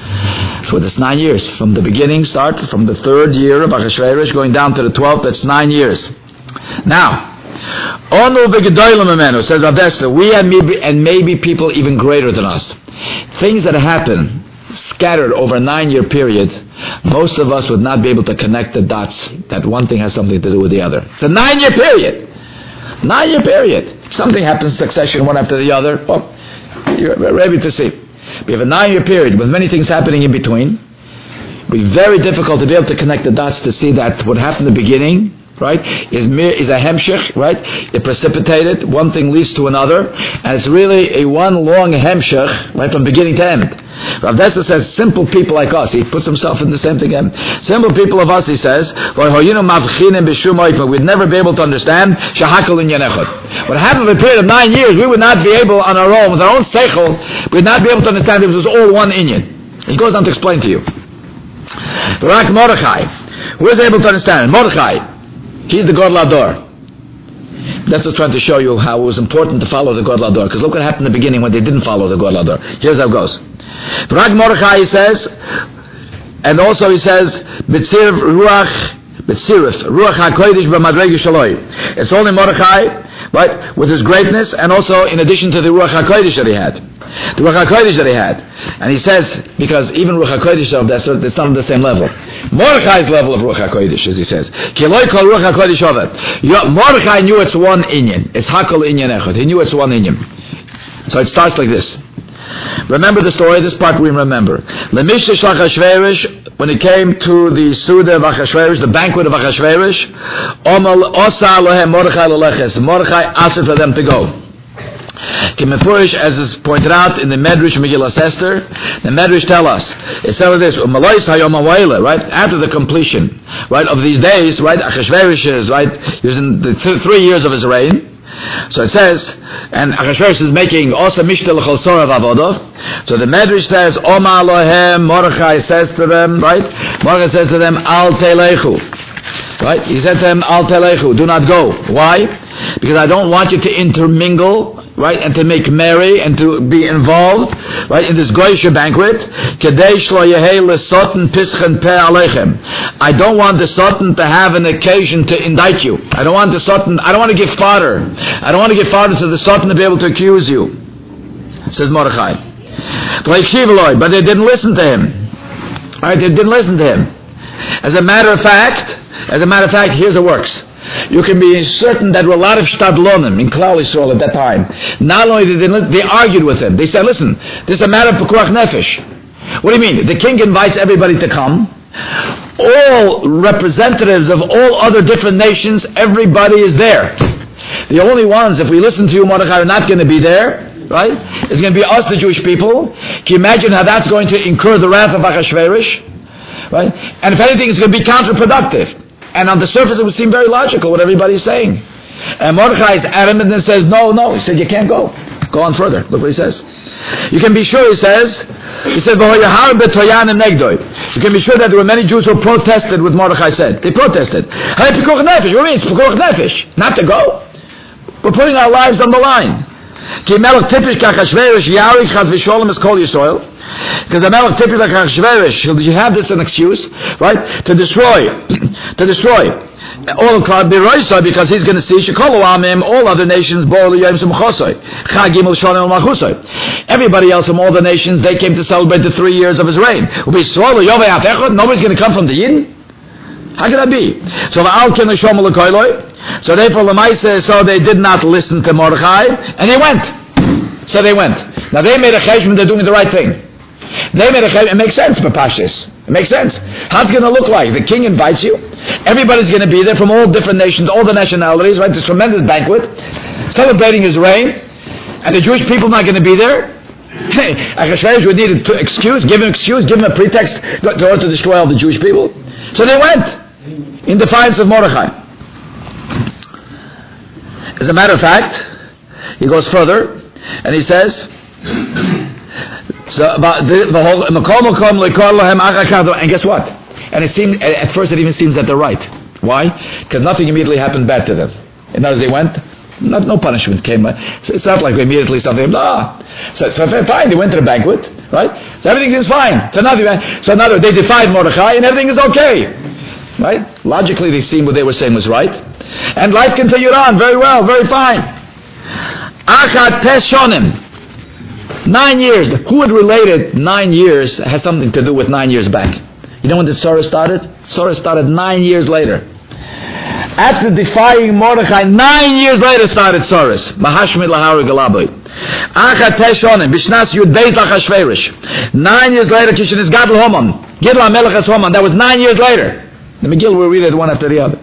So it's 9 years. From the beginning, start from the 3rd year of Achashverosh, going down to the 12th, that's 9 years. Now, Onu v'gedolim amenu, says Rav Dessler, we and maybe people even greater than us. Things that happen scattered over a 9-year period, most of us would not be able to connect the dots that one thing has something to do with the other. It's a 9-year period. 9-year period. If something happens in succession, one after the other, you're ready to see. We have a 9-year period with many things happening in between. It would be very difficult to be able to connect the dots to see that what happened in the beginning, right, is a hemshech, right? It precipitated, one thing leads to another, and it's really a one long hemshech, right, from beginning to end. Rav Dessler says, simple people like us, he puts himself in the same thing again. Simple people of us, he says, we'd never be able to understand shahakol in yanechot. What happened in a period of 9 years, we would not be able on our own, with our own seichel, we would not be able to understand if it was all one inyan. He goes on to explain to you. Barak Mordechai, who is able to understand? Mordechai, he's the Gadol Hador. That's just trying to show you how it was important to follow the Gadol Hador. Because look what happened in the beginning when they didn't follow the Gadol Hador. Here's how it goes. Barak Mordechai, he says, and also he says, B'tzirif Ruach HaKodesh B'madregi Shaloi. It's only Mordechai, right, with his greatness, and also in addition to the Ruach HaKodesh that he had. The Ruach HaKodesh that he had. And he says, because even Ruach HaKodesh of that, it's not on the same level. Mordechai's level of Ruach HaKodesh, as he says. Ki loi kol Ruach HaKodesh ovet. Mordechai knew it's one inyan. It's hakol inyan echad. He knew it's one inyan. So it starts like this. Remember the story, this part we remember. Lemishta shlach Achashverosh, when it came to the Suda of Achashverosh, the banquet of Achashverosh, Osa lohem Mordechai leleches. Mordechai asked for them to go. As is pointed out in the Medrash Megillah Esther, the Medrash tell us, it says this, right, after the completion, right, of these days, right, Achashverosh is, right, he was in the 3 years of his reign. So it says, and Achashverosh is making also Mishta l'chol sorav avodov. So the Medrash says, Oma lohem, Mordechai says to them, right, Mordechai says to them, Al telechu. Right, he said to them, Al telechu, do not go. Why? Because I don't want you to intermingle, right, and to make merry and to be involved, right, in this Goyisha banquet. I don't want the Sultan to have an occasion to indict you. I don't want the Sultan, I don't want to give fodder. I don't want to give fodder to the Sultan to be able to accuse you, says Mordechai. But they didn't listen to him. Right, they didn't listen to him. As a matter of fact, here's how it works. You can be certain that there were a lot of shtadlonim in Klal Yisrael at that time. Not only did they argued with him. They said, listen, this is a matter of pekuach nefesh. What do you mean? The king invites everybody to come. All representatives of all other different nations, everybody is there. The only ones, if we listen to you, Mordechai, are not going to be there, right? It's going to be us, the Jewish people. Can you imagine how that's going to incur the wrath of Achashverosh? Right? And if anything, it's going to be counterproductive. And on the surface, it would seem very logical what everybody's saying. And Mordechai is adamant and says, no. He said, you can't go. Go on further. Look what he says. You can be sure, he says, you can be sure that there were many Jews who protested what Mordechai said. They protested. What do you mean? It's pekuach nefesh. Not to go. We're putting our lives on the line. Ki melech tipish kachashverish yarik chas v'sholem es kol Yisrael. Because the melech tipish kachashverish, you have this an excuse, right? To destroy all of Klal Biroisa, because he's going to see Shekolu Amim, all other nations, everybody else from all the nations, they came to celebrate the 3 years of his reign. Nobody's going to come from the Yidden? How can that be? So therefore so they did not listen to Mordechai, and he went. So they went. Now they made a cheshbon, they're doing the right thing. They made a cheshbon, it makes sense, Papashis. It makes sense. How's it going to look like? The king invites you. Everybody's going to be there from all different nations, all the nationalities, right? This tremendous banquet, celebrating his reign, and the Jewish people not going to be there. Achashverosh would need an excuse, give him a pretext to destroy all the Jewish people. So they went in defiance of Mordechai. As a matter of fact, he goes further and he says, so about the whole and guess what? And it seemed at first it even seems that they're right. Why? Because nothing immediately happened bad to them. In other words, they went, no punishment came. It's not like immediately something. So fine, they went to the banquet, right? So everything is fine. So now they defied Mordechai, and everything is okay, right? Logically, they seemed what they were saying was right, and life continued on very well, very fine. Achat Teshonim. 9 years. Who had related 9 years has something to do with 9 years back? You know when the Sorah started? Sorah started 9 years later. After defying Mordechai, 9 years later started Sorahs. Mahashmid lahari galaboy. Achat Teshonim. Bishnas Yud Beis Lachashverish. 9 years later, Kishin is Gadol Haman. Gidla Melech es Haman. That was 9 years later. The Megillah will read it one after the other.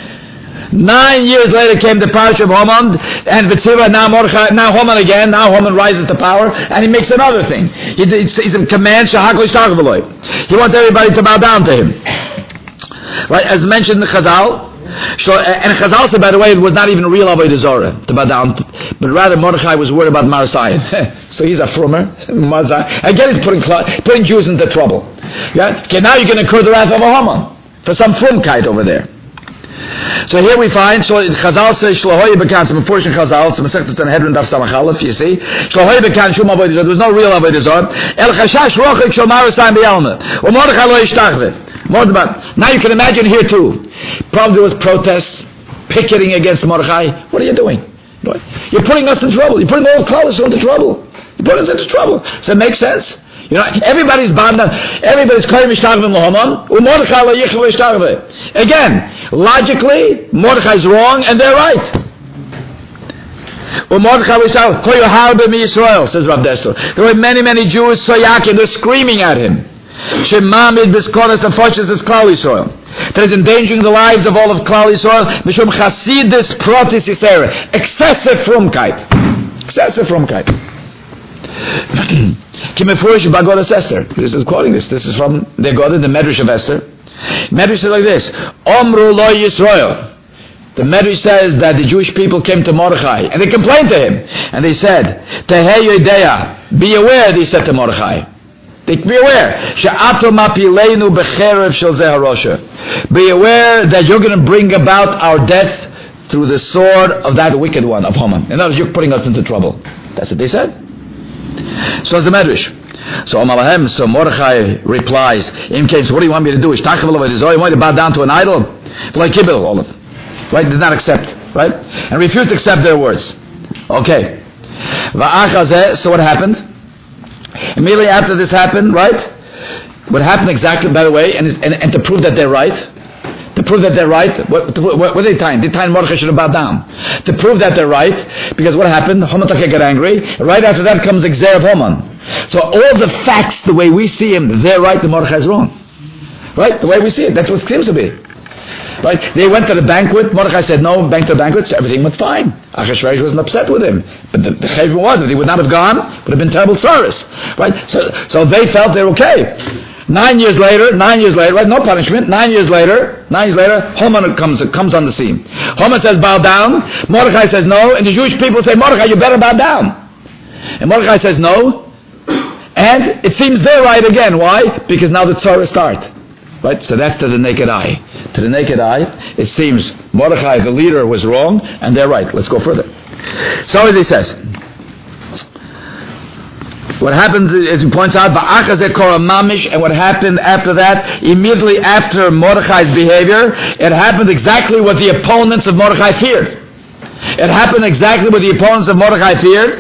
9 years later came the parasha of Haman and Vitziva, now Mordechai, now Haman again. Now Haman rises to power and he makes another thing. He's in command. He wants everybody to bow down to him. Right, as mentioned in the Chazal. And Chazal said, by the way, it was not even real Avodah Zarah to bow down, but rather Mordechai was worried about Marasayim. So he's a frummer. Again, he's putting Jews into trouble. Yeah? Okay, now you can incur the wrath of a Haman for some frumkeit over there. So here we find, so Chazal says, Shlohoye Bekan, some unfortunate Chazal, some Masechtas Sanhedrin Daf Samach Aleph, you see. Shlohoye Bekan, Shum Avodah Zarah, there was no real Avodah Zarah. El Chashash Rochik Shal Marasayim B'Yalma. Or Mordechai Lo Yishtachve. Now you can imagine here too. Probably there was protests, picketing against Mordechai. What are you doing? You're putting us in trouble. You're putting the whole Klal Yisrael into trouble. You're putting us into trouble. Does that make sense? You know, everybody's bound down. Everybody's calling Mishtachvim L'Haman. Mordechai Lo Yichel Mishtachvim. Again, logically, Mordechai's wrong and they're right. Mordechai Lo Yishtachvim. Koyu Harbe Mi Yisrael, says Rav Dessler. There were many Jews, Soyakim, they're screaming at him. Shemamid Biskonas and Foshes is Klal Yisrael. That is endangering the lives of all of Klal Yisrael. Mishum Chasidis Protis Yisera. Excessive frumkeit. Kimefurish Bagodas Esther. This is quoting this. This is from the Godah, the Medrash of Esther. Medrash says like this: Omru Lo Yisrael. The Medrash says that the Jewish people came to Mordechai and they complained to him, and they said, Tehei Yodeya, be aware, they said to Mordechai. Be aware. Be aware that you're going to bring about our death through the sword of that wicked one, of Haman. In other words, you're putting us into trouble. That's what they said. So it's the Medrash. So Mordechai replies, in case, what do you want me to do? You want me to bow down to an idol? Like Kibbutz, all of them. Right? Did not accept. Right? And refused to accept their words. Okay. So what happened? Immediately after this happened, right? What happened exactly, by the way, and to prove that they're right, what are they tying? They're tying Mordechai should have bowed down. To prove that they're right, because what happened? Haman got angry. Right after that comes the Gzer of Haman. So all the facts, the way we see him, they're right, the Mordechai is wrong. Right? The way we see it, that's what it seems to be. Right? They went to the banquet. Mordechai said no, back to the banquet, so everything went fine. Achashverosh wasn't upset with him. But the chayv was, if he would not have gone, would have been terrible service. Right? So they felt they're okay. 9 years later, right? No punishment. 9 years later, Haman comes on the scene. Haman says, bow down. Mordechai says no, and the Jewish people say, Mordechai, you better bow down. And Mordechai says no, and it seems they're right again. Why? Because now the tzara starts. Right? So that's to the naked eye. To the naked eye, it seems Mordechai, the leader, was wrong, and they're right. Let's go further. So as he says, What happens, as he points out, and what happened after that, immediately after Mordechai's behavior, it happened exactly what the opponents of Mordechai feared. It happened exactly what the opponents of Mordechai feared.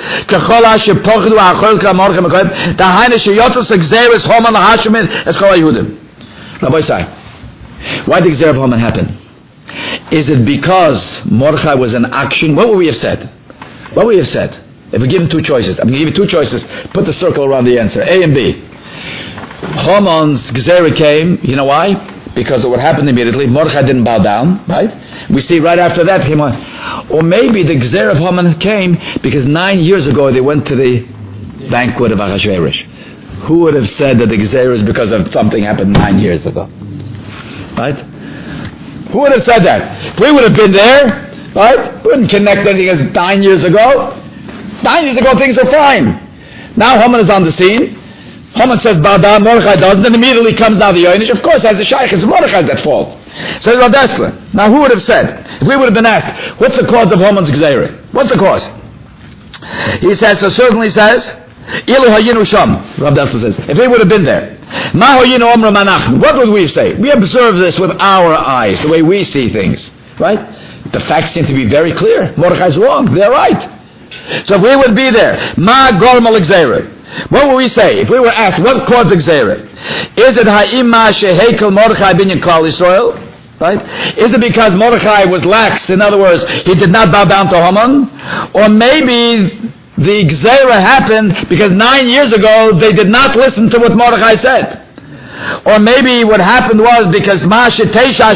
Rabbi Sai, why did Gzeira of Haman happen? Is it because Mordechai was in action? What would we have said? What would we have said? If we give him two choices, I'm going to give you two choices. Put the circle around the answer, A and B. Haman's Gzeira came, you know why? Because of what happened immediately. Mordechai didn't bow down, right? We see right after that came on. Or maybe the Gzeira of Haman came because 9 years ago they went to the banquet of Achashverosh. Who would have said that the Gzeira is because of something happened 9 years ago? Right? Who would have said that? If we would have been there, right? We wouldn't connect anything as 9 years ago. 9 years ago things were fine. Now Haman is on the scene. Haman says bow down, Mordechai doesn't, and immediately comes out the Yoinish. Of course, as a shaykh, it's Mordechai's that fault. Says Rav Dessler. Now who would have said, if we would have been asked, what's the cause of Haman's Gzeira? What's the cause? He says, so certainly says, Ilu hayinu sham, Rav Dessler says, if we would have been there, Ma hayinu omra manachnu, what would we say? We observe this with our eyes, the way we see things, right? The facts seem to be very clear. Mordechai's wrong, they're right. So if we would be there, Ma gorm al Gzeira, what would we say if we were asked what caused the Gzeira? Is it ha'ima shehekel Mordechai binyan Klal Yisrael? Right? Is it because Mordechai was lax? In other words, he did not bow down to Haman? Or maybe the Gzeira happened because 9 years ago they did not listen to what Mordechai said. Or maybe what happened was because they violated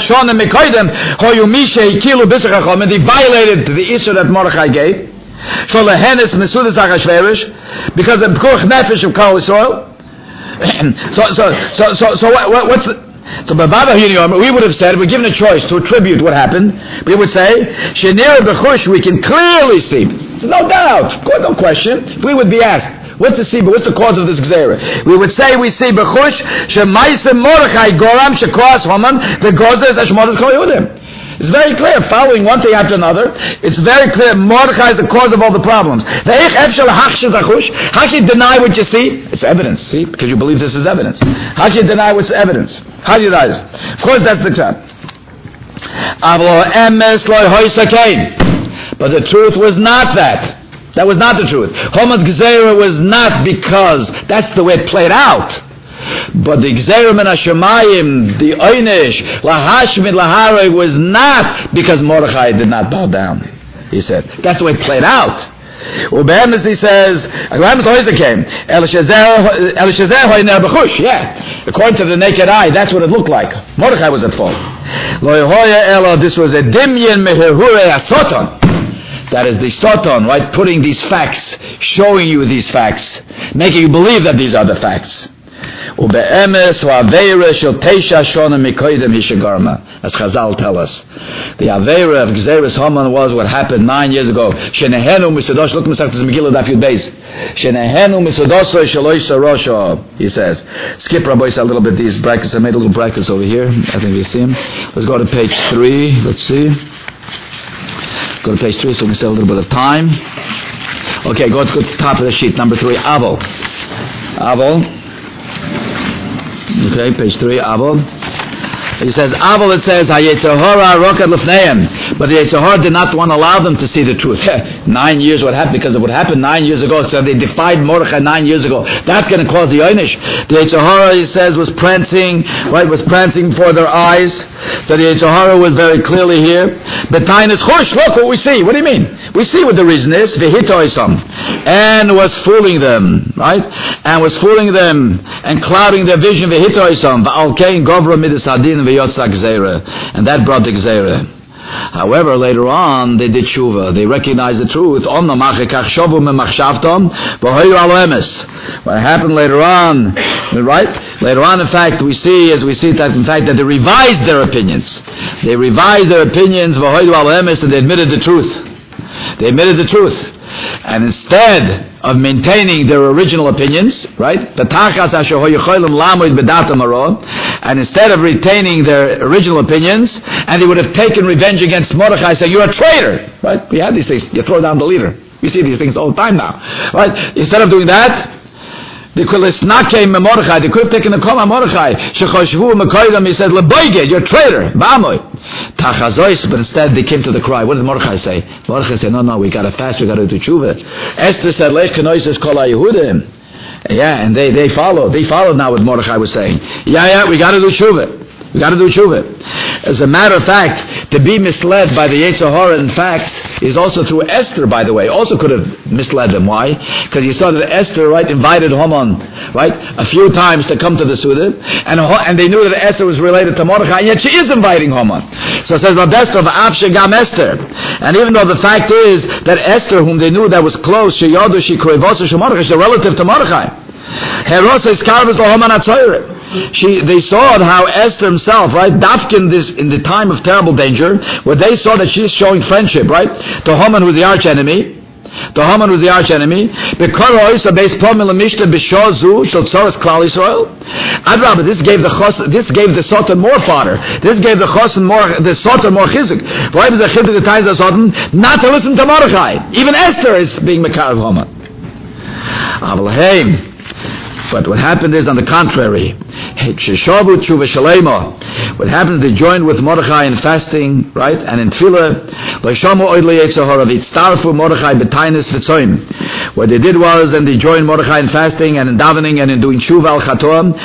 the issue that Mordechai gave. Because of Pekuach Nefesh of Klal Yisrael. So what's the... So we would have said, we're given a choice to attribute what happened. We would say, Shenir B'chush, we can clearly see. So no doubt, no question. If we would be asked, what's the cause of this Gzeira? We would say, we see B'chush, Shemaisem Mordechai Goram Shekos Haman, the Gozes Ashmodus Kol Yehudim. It's very clear, following one thing after another. It's very clear, Mordechai is the cause of all the problems. How can you deny what you see? It's evidence, see? Because you believe this is evidence. How can you deny what's evidence? How do you deny this? Of course, that's the time. But the truth was not that. That was not the truth. Haman's Gzeira was not because that's the way it played out. But the Gzeira min Hashemayim, the Oynish, Lahashmid Laharei, was not because Mordechai did not bow down. He said. That's the way it played out. Ube'emes, he says, yeah. According to the naked eye, that's what it looked like. Mordechai was at fault. This was a dimyan meherhure asoton. That is the soton, right? Putting these facts, showing you these facts, making you believe that these are the facts. Ube'emes ha'aveira shel teisha shona mikoidem hishagarma, as Chazal tell us. The aveira of Gzeiras Haman was what happened 9 years ago. Shenehenu misadosh, look Masechtas Megillah Daf Yud Beis. Shenehenu misadoso shaloi sarosho, he says. Skip Rabbi a little bit these brackets. I made a little brackets over here. I think you see them. Let's go to page 3. Let's see. Go to page 3 so we can save a little bit of time. Okay, go to the top of the sheet, number 3, Aval. Okay, page 3, Aval. He says, Aval, it says, HaYetzirah rokad lefneim. But the Yetzirah did not want to allow them to see the truth. 9 years, what happened? Because of what happened 9 years ago. So they defied Mordechai 9 years ago. That's going to cause the Oynish. The Yetzirah, he says, was prancing before their eyes. So the Yetzirah was very clearly here. Betain is chush. Look what we see. What do you mean? We see what the reason is. V'hitoisam. And was fooling them. Right? And was fooling them and clouding their vision. V'hitoisam. V'alkein govra midas hadin v'yotza gzeira. And that brought the gzeira. However, later on, they did tshuva. They recognized the truth. What happened later on, right? Later on, in fact, we see that they revised their opinions. They revised their opinions, and they admitted the truth. And instead of maintaining their original opinions, right? And instead of retaining their original opinions, and they would have taken revenge against Mordechai, saying, "You're a traitor," right? We have these things. You throw down the leader. We see these things all the time now, right? Instead of doing that, They could have taken the Kol Mordechai. Shechashvu Mekoidam, he said, Leboige, you're a traitor. V'amoy. Tachazois, but instead they came to the cry. What did Mordechai say? Mordechai said, no, we got to fast, we got to do tshuva. Esther said, Lech Kenoises Kol HaYehudim. Yeah, and they followed. They followed now what Mordechai was saying. Yeah, we got to do tshuva. We got to do tshuva. As a matter of fact, to be misled by the Yetzer Hara in facts is also through Esther, by the way. Also could have misled them. Why? Because you saw that Esther, right, invited Haman, right, a few times to come to the Suda, and they knew that Esther was related to Mordechai, and yet she is inviting Haman. So it says, Gam Esther. And even though the fact is that Esther, whom they knew that was close, she's a relative to Mordechai. They saw how Esther himself, right, Dafkin in the time of terrible danger, where they saw that she's showing friendship, right, to Haman, who's the arch enemy. This gave the Satan more fodder. This gave the Satan more chizuk. Why was the chizuk the times of Satan not to listen to Mordechai? Even Esther is being mekar of Haman. But what happened is, on the contrary, what happened, they joined with Mordechai in fasting, right, and in tefillah. What they did was, and they joined Mordechai in fasting and in davening and in doing tshuva al chatom,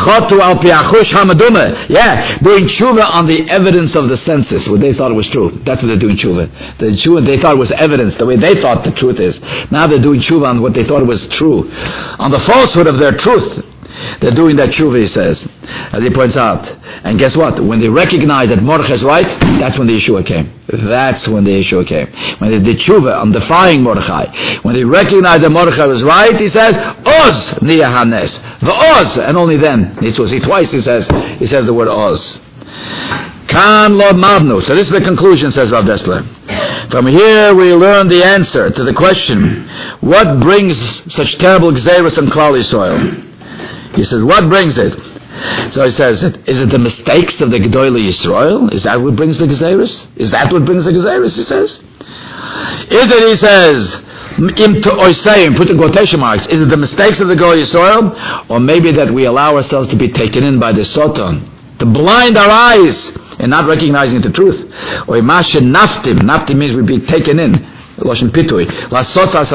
doing tshuva on the evidence of the senses, what they thought was true. That's what they're doing tshuva. The tshuva they thought was evidence, the way they thought the truth is. Now they're doing tshuva on what they thought was true, on the falsehood of their truth. They're doing that tshuva, he says, as he points out. And guess what? When they recognized that Mordechai is right, that's when the Yeshua came. When they did tshuva on defying Mordechai, when they recognized that Mordechai was right, he says, Oz niya hanes, v'oz, and only then. He twice he says the word Oz. Kan lo mavnu. So this is the conclusion, says Rav Dessler. From here we learn the answer to the question, what brings such terrible gzeirus on Klal Yisrael? He says, what brings it? So he says, is it the mistakes of the Gedolei Yisrael? Is that what brings the gzeirus? He says. Is it, he says, put in quotation marks, is it the mistakes of the Gedolei Yisrael? Or maybe that we allow ourselves to be taken in by the Satan, to blind our eyes and not recognizing the truth. Or naftim means we be taken in. Loshen pitui. Because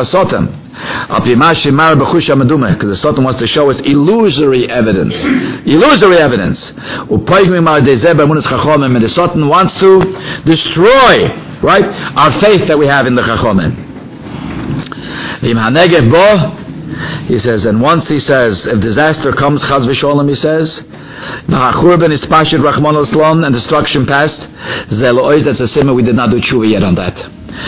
the Satan wants to show us illusory evidence. And the Satan wants to destroy, right, our faith that we have in the Chachomim. He says, and once he says, if disaster comes, Chaz v'sholem, he says, and destruction passed, that's a simmer, we did not do tshuva yet on that.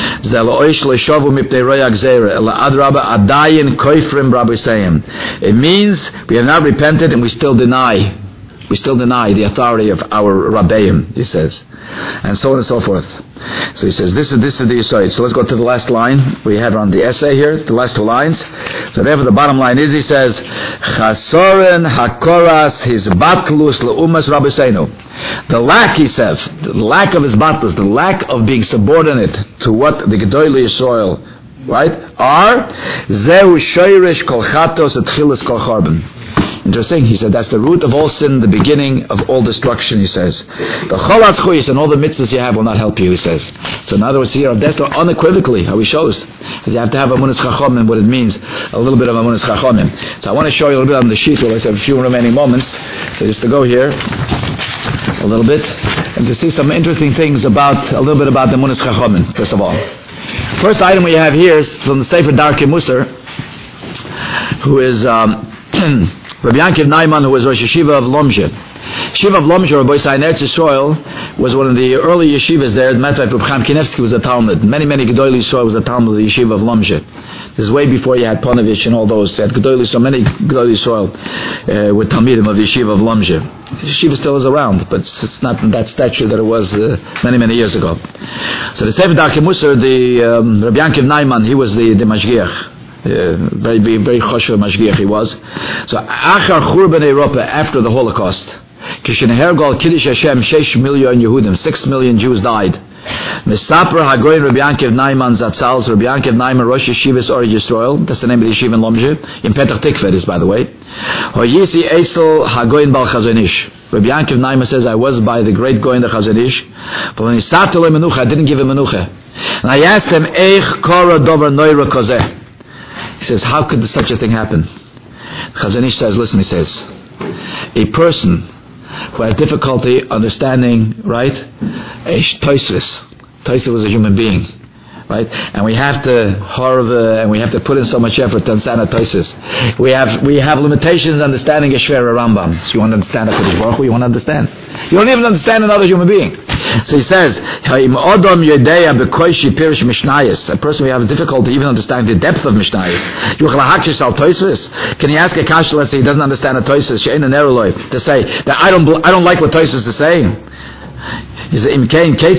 It means we have not repented and we still deny the authority of our Rabbeim, he says, and so on and so forth. So he says, this is the Yisrael. So let's go to the last line we have on the essay here, the last two lines. So therefore the bottom line is, he says, Chasoren hakoras his batlus leumas Rabbeinu. The lack, he says, the lack of his batlus, the lack of being subordinate to what the Gedolei Yisrael, right, are, Zeu shoyresh kol chatos et chilas kol chorban. Interesting. He said that's the root of all sin, the beginning of all destruction, he says. The cholatz chuyis and all the mitzvahs you have will not help you, he says. So in other words, here, Dessler unequivocally, how he shows that you have to have Amunas Chachomim, what it means, a little bit of Amunas Chachomim. So I want to show you a little bit on the sheet, while I have a few remaining moments, so just to go here a little bit, and to see some interesting things about, a little bit about the Amunas Chachomim, first of all. First item we have here is from the Sefer Darkei Musar, who is Rabbi Yankiv Naiman, who was Rosh Yeshiva of Lomje. Yeshiva of Lomje, Rabbi Yisrael Eretz Yisrael, was one of the early yeshivas there. As a matter of fact, Rabbi Chaim Kinevsky was a Talmud. Many Gedolei Yisrael was a Talmud of the Yeshiva of Lomje. This is way before you had Ponovich and all those. You had Gedolei Yisrael, many Gedolei Yisrael were Talmidim of the Yeshiva of Lomje. The Yeshiva still is around, but it's not in that stature that it was many years ago. So the Sefer Darkei Musar, the Rabbi Yankiv Naiman, he was the Mashgiach. Very choshev mashgiach he was. So achar churban Europa, after the Holocaust, kishen hergal kiddush Hashem 6 million Yehudim, 6 million Jews died. Misaper Hagoyin Rabbi Yankiv Naiman Zatzal, Rabbi Yankiv Naiman Rosh Yeshivas Or Yisrael. That's the name of the yeshiva in Lomje. In Petach Tikva, this, by the way. Hoyisi Eisel Hagoyin Bal Chazon Ish. Rabbi Yankiv Naiman says, I was by the great Goyin the Chazon Ish. But when he started to menucha, I didn't give him menucha. And I asked him, Eich Kora Dover Noira Kozeh. He says, how could such a thing happen? Chazon Ish says, listen, he says, a person who has difficulty understanding, right? Toisvis. Toisvis was a human being, right? And we have to and we have to put in so much effort to understand a Toisvis. We have limitations in understanding a Shver Rambam. So you want to understand a Kodesh Baruch Hu, you want to understand. You don't even understand another human being. So he says, a person who has difficulty even understanding the depth of Mishnayos. Can he ask a kasha, let's say he doesn't understand a Toisvis, to say that I don't like what Toisvis is saying? He says, and he points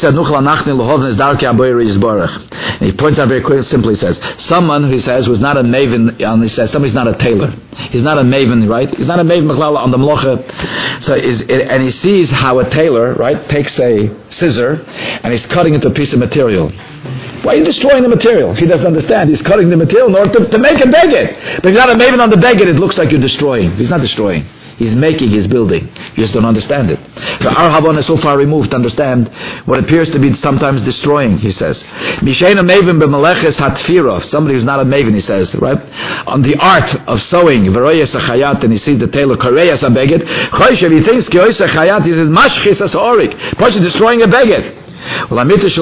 out very quickly, simply says, someone who says who's not a maven, he says somebody's not a tailor. He's not a maven, right? He's not a maven on the mlocha. So and he sees how a tailor, right, takes a scissor and he's cutting into a piece of material. Why are you destroying the material? If he doesn't understand, he's cutting the material in order to make a beged. But if you're not a maven on the beged, it looks like you're destroying. He's not destroying. He's making, he's building. You just don't understand it. So our Havana is so far removed to understand what appears to be sometimes destroying, he says. Mishena Maven b'meleches hatfirov. Somebody who's not a Maven, he says, right? On the art of sewing, v'royes hachayat, and you see the tailor, koreyas ha-beged. Choyshev, he thinks, k'oyes hachayat, he says, mashchis ha-sorik. Person destroying a beged. Well,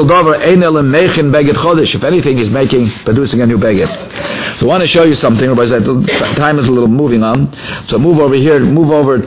if anything, he's producing a new beged. So I want to show you something. Time is a little moving on. So move over here. Move over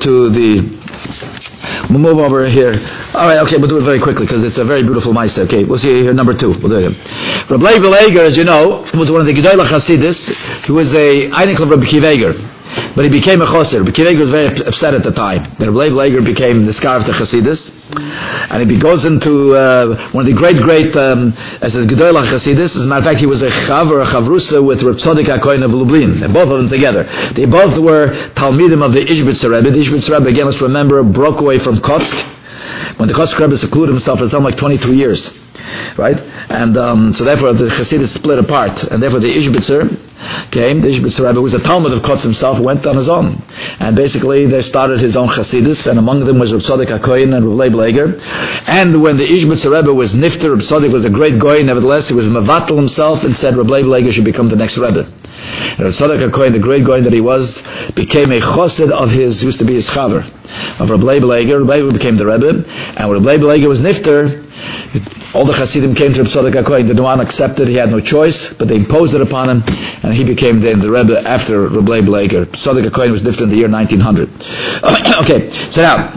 here. All right, okay, we'll do it very quickly because it's a very beautiful meister. Okay, we'll see here number 2. We'll do it. Rabbi Leib, as you know, was one of the Gedolei Chasidis. He was a Einik of Rabbi Akiva Eiger. But he became a choser. Rabbi Akiva Eiger was very upset at the time. Then Rabbi Leib became the scar of the Chasidis. And he goes into one of the great, as says Gedolei Chasidis. As a matter of fact, he was a chav or a chavrusa with Reb Tzodik HaKohen of Lublin. And both of them together. They both were Talmidim of the Ishbitzer Rebbe. The Ishbitzer Rebbe, again, let's remember, broke away from Kotsk. When the Kotsk Rebbe secluded himself for something like 22 years. Right? And so therefore the Chasidus split apart. And therefore the Ishbitzer came. The Ishbitzer Rebbe was a Talmud of Kotz himself, went on his own. And basically they started his own Chasidus, and among them was Reb Tzodik HaKohen and Reb Leib Eiger. And when the Ishbitzer Rebbe was nifter, Reb Tzodik was a great goy, nevertheless he was mevatel himself and said Reb Leib Eiger should become the next Rebbe. And Reb Tzodik HaKohen, the great goy that he was, became a chosid of his, used to be his chaver, of Reb Leib Eiger. Reb Eiger became the Rebbe, and when Reb Leib Eiger was nifter, all the Hasidim came to Reb Tzodik HaKohen. They didn't want to accept it. He had no choice, but they imposed it upon him, and he became the Rebbe after Reb Leib Eiger. Tzodik HaKohen was nifter in the year 1900. Okay, so now,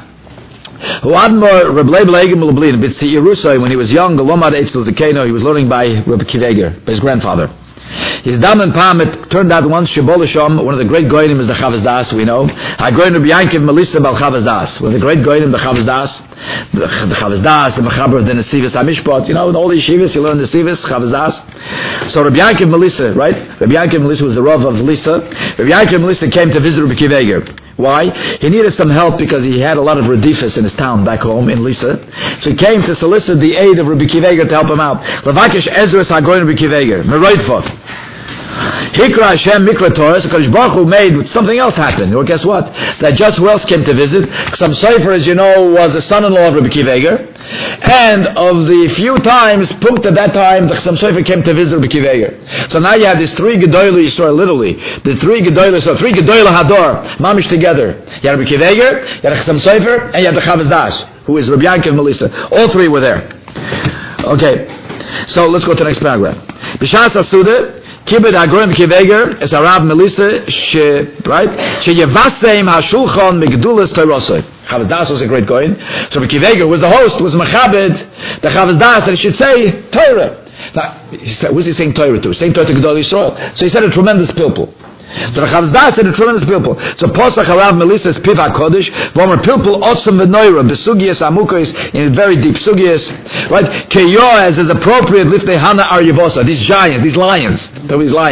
Reb Leib Eiger Lublin, when he was young, he was learning by Reb Akiva Eiger, by his grandfather. His dam and palm, it turned out once, Shebolasham, one of the great goyim is the Chavaz Das, we know. Hagoyin Rabbi Yankiv Melissa Bal Chavaz Das, one of the great goyim, the Chavaz Das, the Chavaz Das, the Mechaber of the Nesivas HaMishpat, in all the yeshivas, you learn the Nesivas, Chavaz Das. So Rabbi Yankiv Melissa, right? Rabbi Yankiv Melissa was the Rav of Lisa. Rabbi Yankiv Melissa came to visit Rabbi Akiva Eiger. Why? He needed some help because he had a lot of redifus in his town back home in Lisa. So he came to solicit the aid of Rabbi Akiva Eiger to help him out. Levakish Ezra Hagoyin Rabbi Akiva Eiger. Meroidfot. Hikra Hashem Mikra Torah, so Kadosh Baruch Hu made something else happen. Well, guess what? That just who else came to visit? Chassam Sofer, as you know, was the son-in-law of Rabbi Akiva Eiger. And of the few times, Punkt at that time, the Chassam Sofer came to visit Rabbi Akiva Eiger. So now you have these 3 Gedolei Yisrael, literally. The 3 Gedolei Hador, mamish together. You had Rabbi Akiva Eiger, you had Chassam Sofer, and you had the Chavaz Das, who is Rabbi Yankiv Melissa. All 3 were there. Okay. So let's go to the next paragraph. B'shas Asudah, Kibbutz Hagoyin Akiva Eiger es Arav Melissa right? Sheyevasem HaShulchan Megdulas Torosoi. Chavaz Das was a great goyin. So Rabbi Akiva Eiger was the host, was Machabed, the Chavaz Das, that he should say Torah. Now, who is he saying Torah to? He's saying Torah to Gedolei Yisrael. So he said a tremendous pilpul. So the Chavaz Das said a tremendous pilpul. So Posach Harav Melissa's Piv HaKodesh, Vomer pilpul Otzim V'Noira, Besugiyas Amukos, in very deep Sugiyas, right? Keyoaz is appropriate, Liftei Hana Aryevosa, these giants, these lions,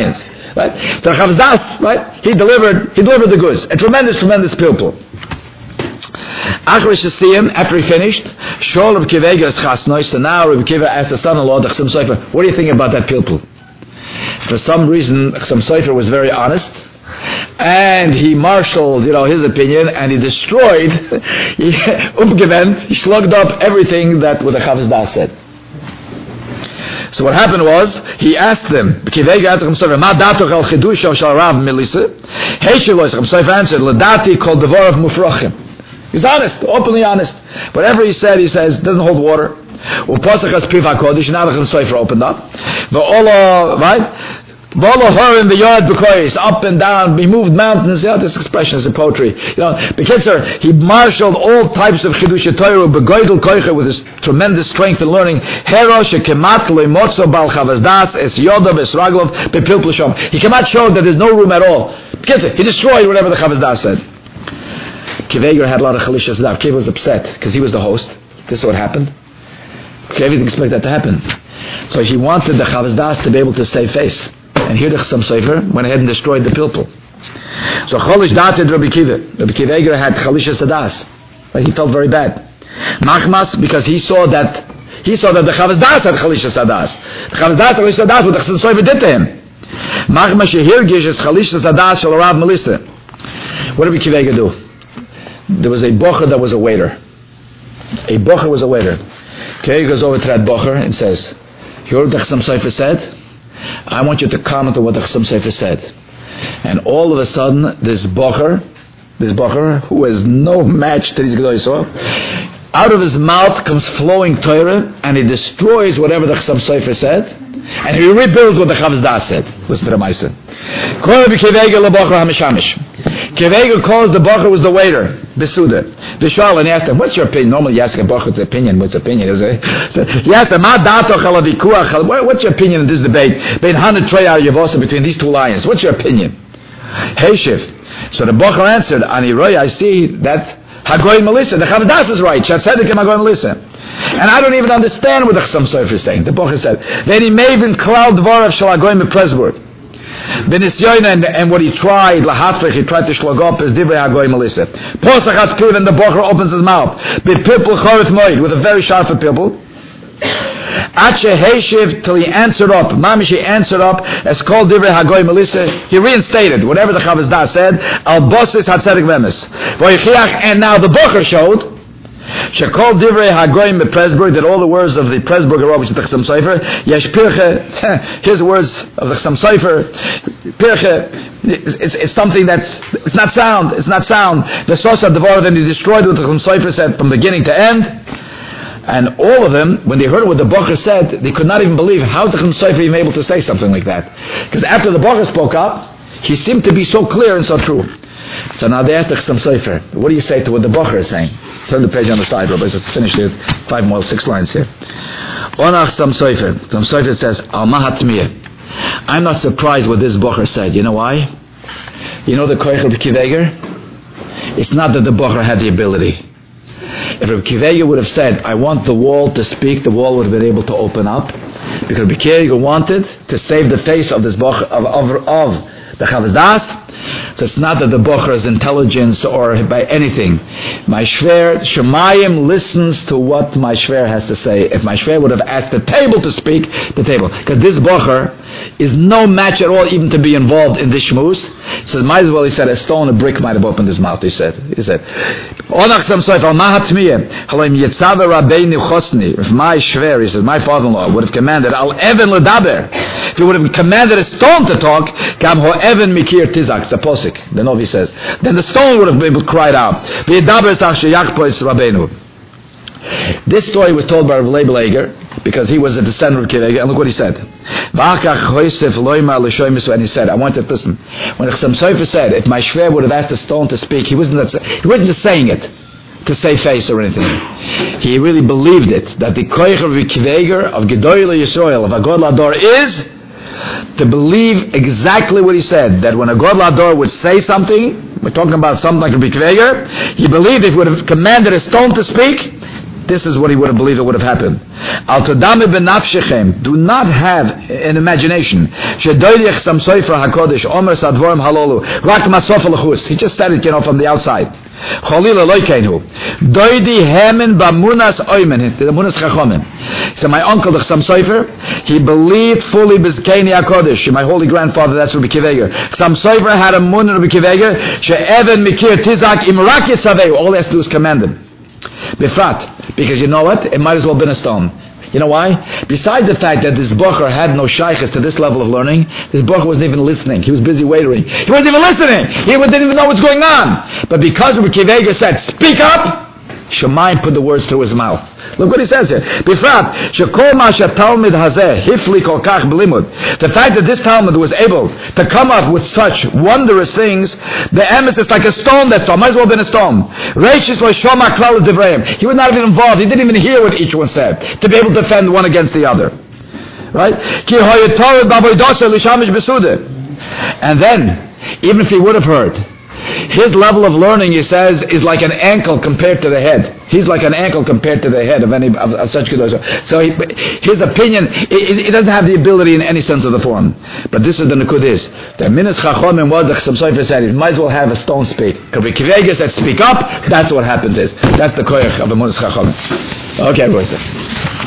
right? So Chavaz Das, right? He delivered the goods. A tremendous pilpul. After he finished, so now Rabbi Kiva asked the son-in-law, the Chassam Sofer, what do you think about that pilpul? For some reason, Chassam Sofer was very honest, and he marshaled, his opinion, and he destroyed, he slugged up everything that what the Chavis Das said. So what happened was, he asked them, Chassam Sofer answered, Ladati kol devorav mufrachim. He's honest, openly honest. Whatever he says, doesn't hold water. Upasach as piv hakodesh, now the Chassam Sofer opened up. Right? V'olo hor in the yard because up and down, he moved mountains. This expression is in poetry. He marshaled all types of chidush Torah begoidel koiche with his tremendous strength and learning. Hero shekemat leimotzo bal chavas das es yodav es raglov bepil plashom. He cannot show that there's no room at all. He destroyed whatever the chavas das said. Kiveger had a lot of chalisha zadav. Kiva was upset because he was the host. This is what happened. Kiva didn't expect that to happen. So he wanted the chavas das to be able to save face. And here the Chassam Sofer went ahead and destroyed the pilpul. So Cholish dated Rabbi Kiva. Rabbi Kiva had chalisha sadas. Right? He felt very bad. Machmas, because he saw that the Chavas Das had chalisha sadas. The Chavas Das had chalisha sadas, what the Chassam Sofer did to him. Machmas shehirgish is chalisha sadas shel Rav Melissa. What did Rabbi Kiva do? There was a bocher that was a waiter. A bocher was a waiter. Okay, he goes over to that bocher and says, you heard what the Chassam Sofer said? I want you to comment on what the Chassam Sofer said. And all of a sudden, this bocher, who has no match to these Gedolei Yisrael, out of his mouth comes flowing Torah, and he destroys whatever the Chassam Sofer said, and he rebuilds what the Chavas Das said. Listen to the Maisa. Kiveger calls the bocher was the waiter, Besuda. Bishal, and he asked him, what's your opinion? Normally you ask a bocher's opinion. What's opinion? He asked him, what's your opinion in this debate between these two lions? What's your opinion? Heishiv. So the bocher answered, Aniroi, I see that Hagoy Melissa, the Chavas Das is right. Shatzedik and Hagoy Melissa. And I don't even understand what the Chassam Sofer is saying. The bocher said, Veni Mavin Klal Dvarav Shal Hagoy Mepresburg. And what he tried, he tried to slug up his divrei hagoy melissa. Posach has piv, and the bocher opens his mouth. Bepipul chorif moed, with a very sharp pipul. Ache heishiv, till he answered up. Mamish, he answered up as called divrei hagoy melissa. He reinstated whatever the Chavas Das said. Al bosis hatzedik vemes. And now the bocher showed. Shekol divrei hagoyim Presburg, that all the words of the Presburger, which is the Chassam Sofer, yesh pirche, his words of the Chassam Sofer, pirche, it's something it's not sound. The source of the Devorah, then he destroyed what the Chassam Sofer said from beginning to end. And all of them, when they heard what the bocher said, they could not even believe, how's the Chassam Sofer even able to say something like that? Because after the bocher spoke up, he seemed to be so clear and so true. So now they asked the Chassam Sofer, what do you say to what the bocher is saying? Turn the page on the side, Rabbi. Let's finish it. 6 lines here. Onach Chassam Sofer. Chassam Sofer says, Al mahatmiyah. I'm not surprised what this bocher said. You know why? You know the koich of Kiveger? It's not that the bocher had the ability. If Rabbi Kiveger would have said, I want the wall to speak, the wall would have been able to open up. Because Rabbi Kiveger wanted to save the face of this bocher, of the Chavas Das. So it's not that the bocher's intelligence or by anything. My shver, Shemayim listens to what my shver has to say. If my shver would have asked the table to speak, the table. Because this bocher is no match at all even to be involved in this shmuz. So might as well, he said, a stone, a brick might have opened his mouth, he said. Onach Chassam Sofer, al mahatmiyah, halim yitzave rabbeinu chosni, if my shver, he said, my father-in-law would have commanded, al even ledaber, if he would have commanded a stone to talk, kam ho even mikir tizak, the posik, the Novi says, then the stone would have been able to cry out, v'yedaber sach sheyachpois rabbeinu. This story was told by Rav Leib Lager, because he was a descendant of Kiveger, and look what he said. And he said, I want you to listen. When Chassam Sofer said, if my shver would have asked the stone to speak, he wasn't just saying it to save face or anything. He really believed it, that the koich of Kiveger, of Gedolei Yisrael, of Agod Lador, is to believe exactly what he said, that when Agod Lador would say something, we're talking about something like Rabbi Kiveger, he believed if he would have commanded a stone to speak, this is what he would have believed it would have happened. Al todame benafshechem, do not have an imagination. Shedoydich sam sofer hakodesh omer sadvorim halolu rak masof alchus. He just said it, from the outside. Cholila loikeinu doidi hemen bamunas oimen, the munas chachomim. So my uncle the Chassam Sofer, he believed fully bezkeini hakodesh. My holy grandfather, that's Rabbi Kiveger. Chassam Sofer had a mun Rabbi Kiveger. She'even mikir tizak imrak yitzaveu. All he has to do is command him. Befrat, because you know what? It might as well have been a stone. You know why? Besides the fact that this Bocher had no shaykhs to this level of learning, this Bocher wasn't even listening. He was busy waitering. He wasn't even listening. He didn't even know what's going on. But because Rabbi Kiveger said, speak up, Shamayim put the words through his mouth. Look what he says here. Bifrat, shekol ma shetalmid hazeh hifli kol kach b'limud. The fact that this Talmud was able to come up with such wondrous things, the emes is like a stone. That stone might as well have been a stone. Reishis lo shoma klal divrayim. He was not even involved. He didn't even hear what each one said to be able to defend one against the other. Right? Ki hoyetored baboidose lishamish besude. And then, even if he would have heard, his level of learning, he says, is like an ankle compared to the head. He's like an ankle compared to the head of any of such Kedoshim. So his opinion, he doesn't have the ability in any sense of the form. But this is the Nukudis. The Minas Chachomim was the Chassam Sofer said, you might as well have a stone speak. Rabbi Kiveger said, speak up. That's what happened is. That's the koyach of the Minas Chachomim. Okay, boys.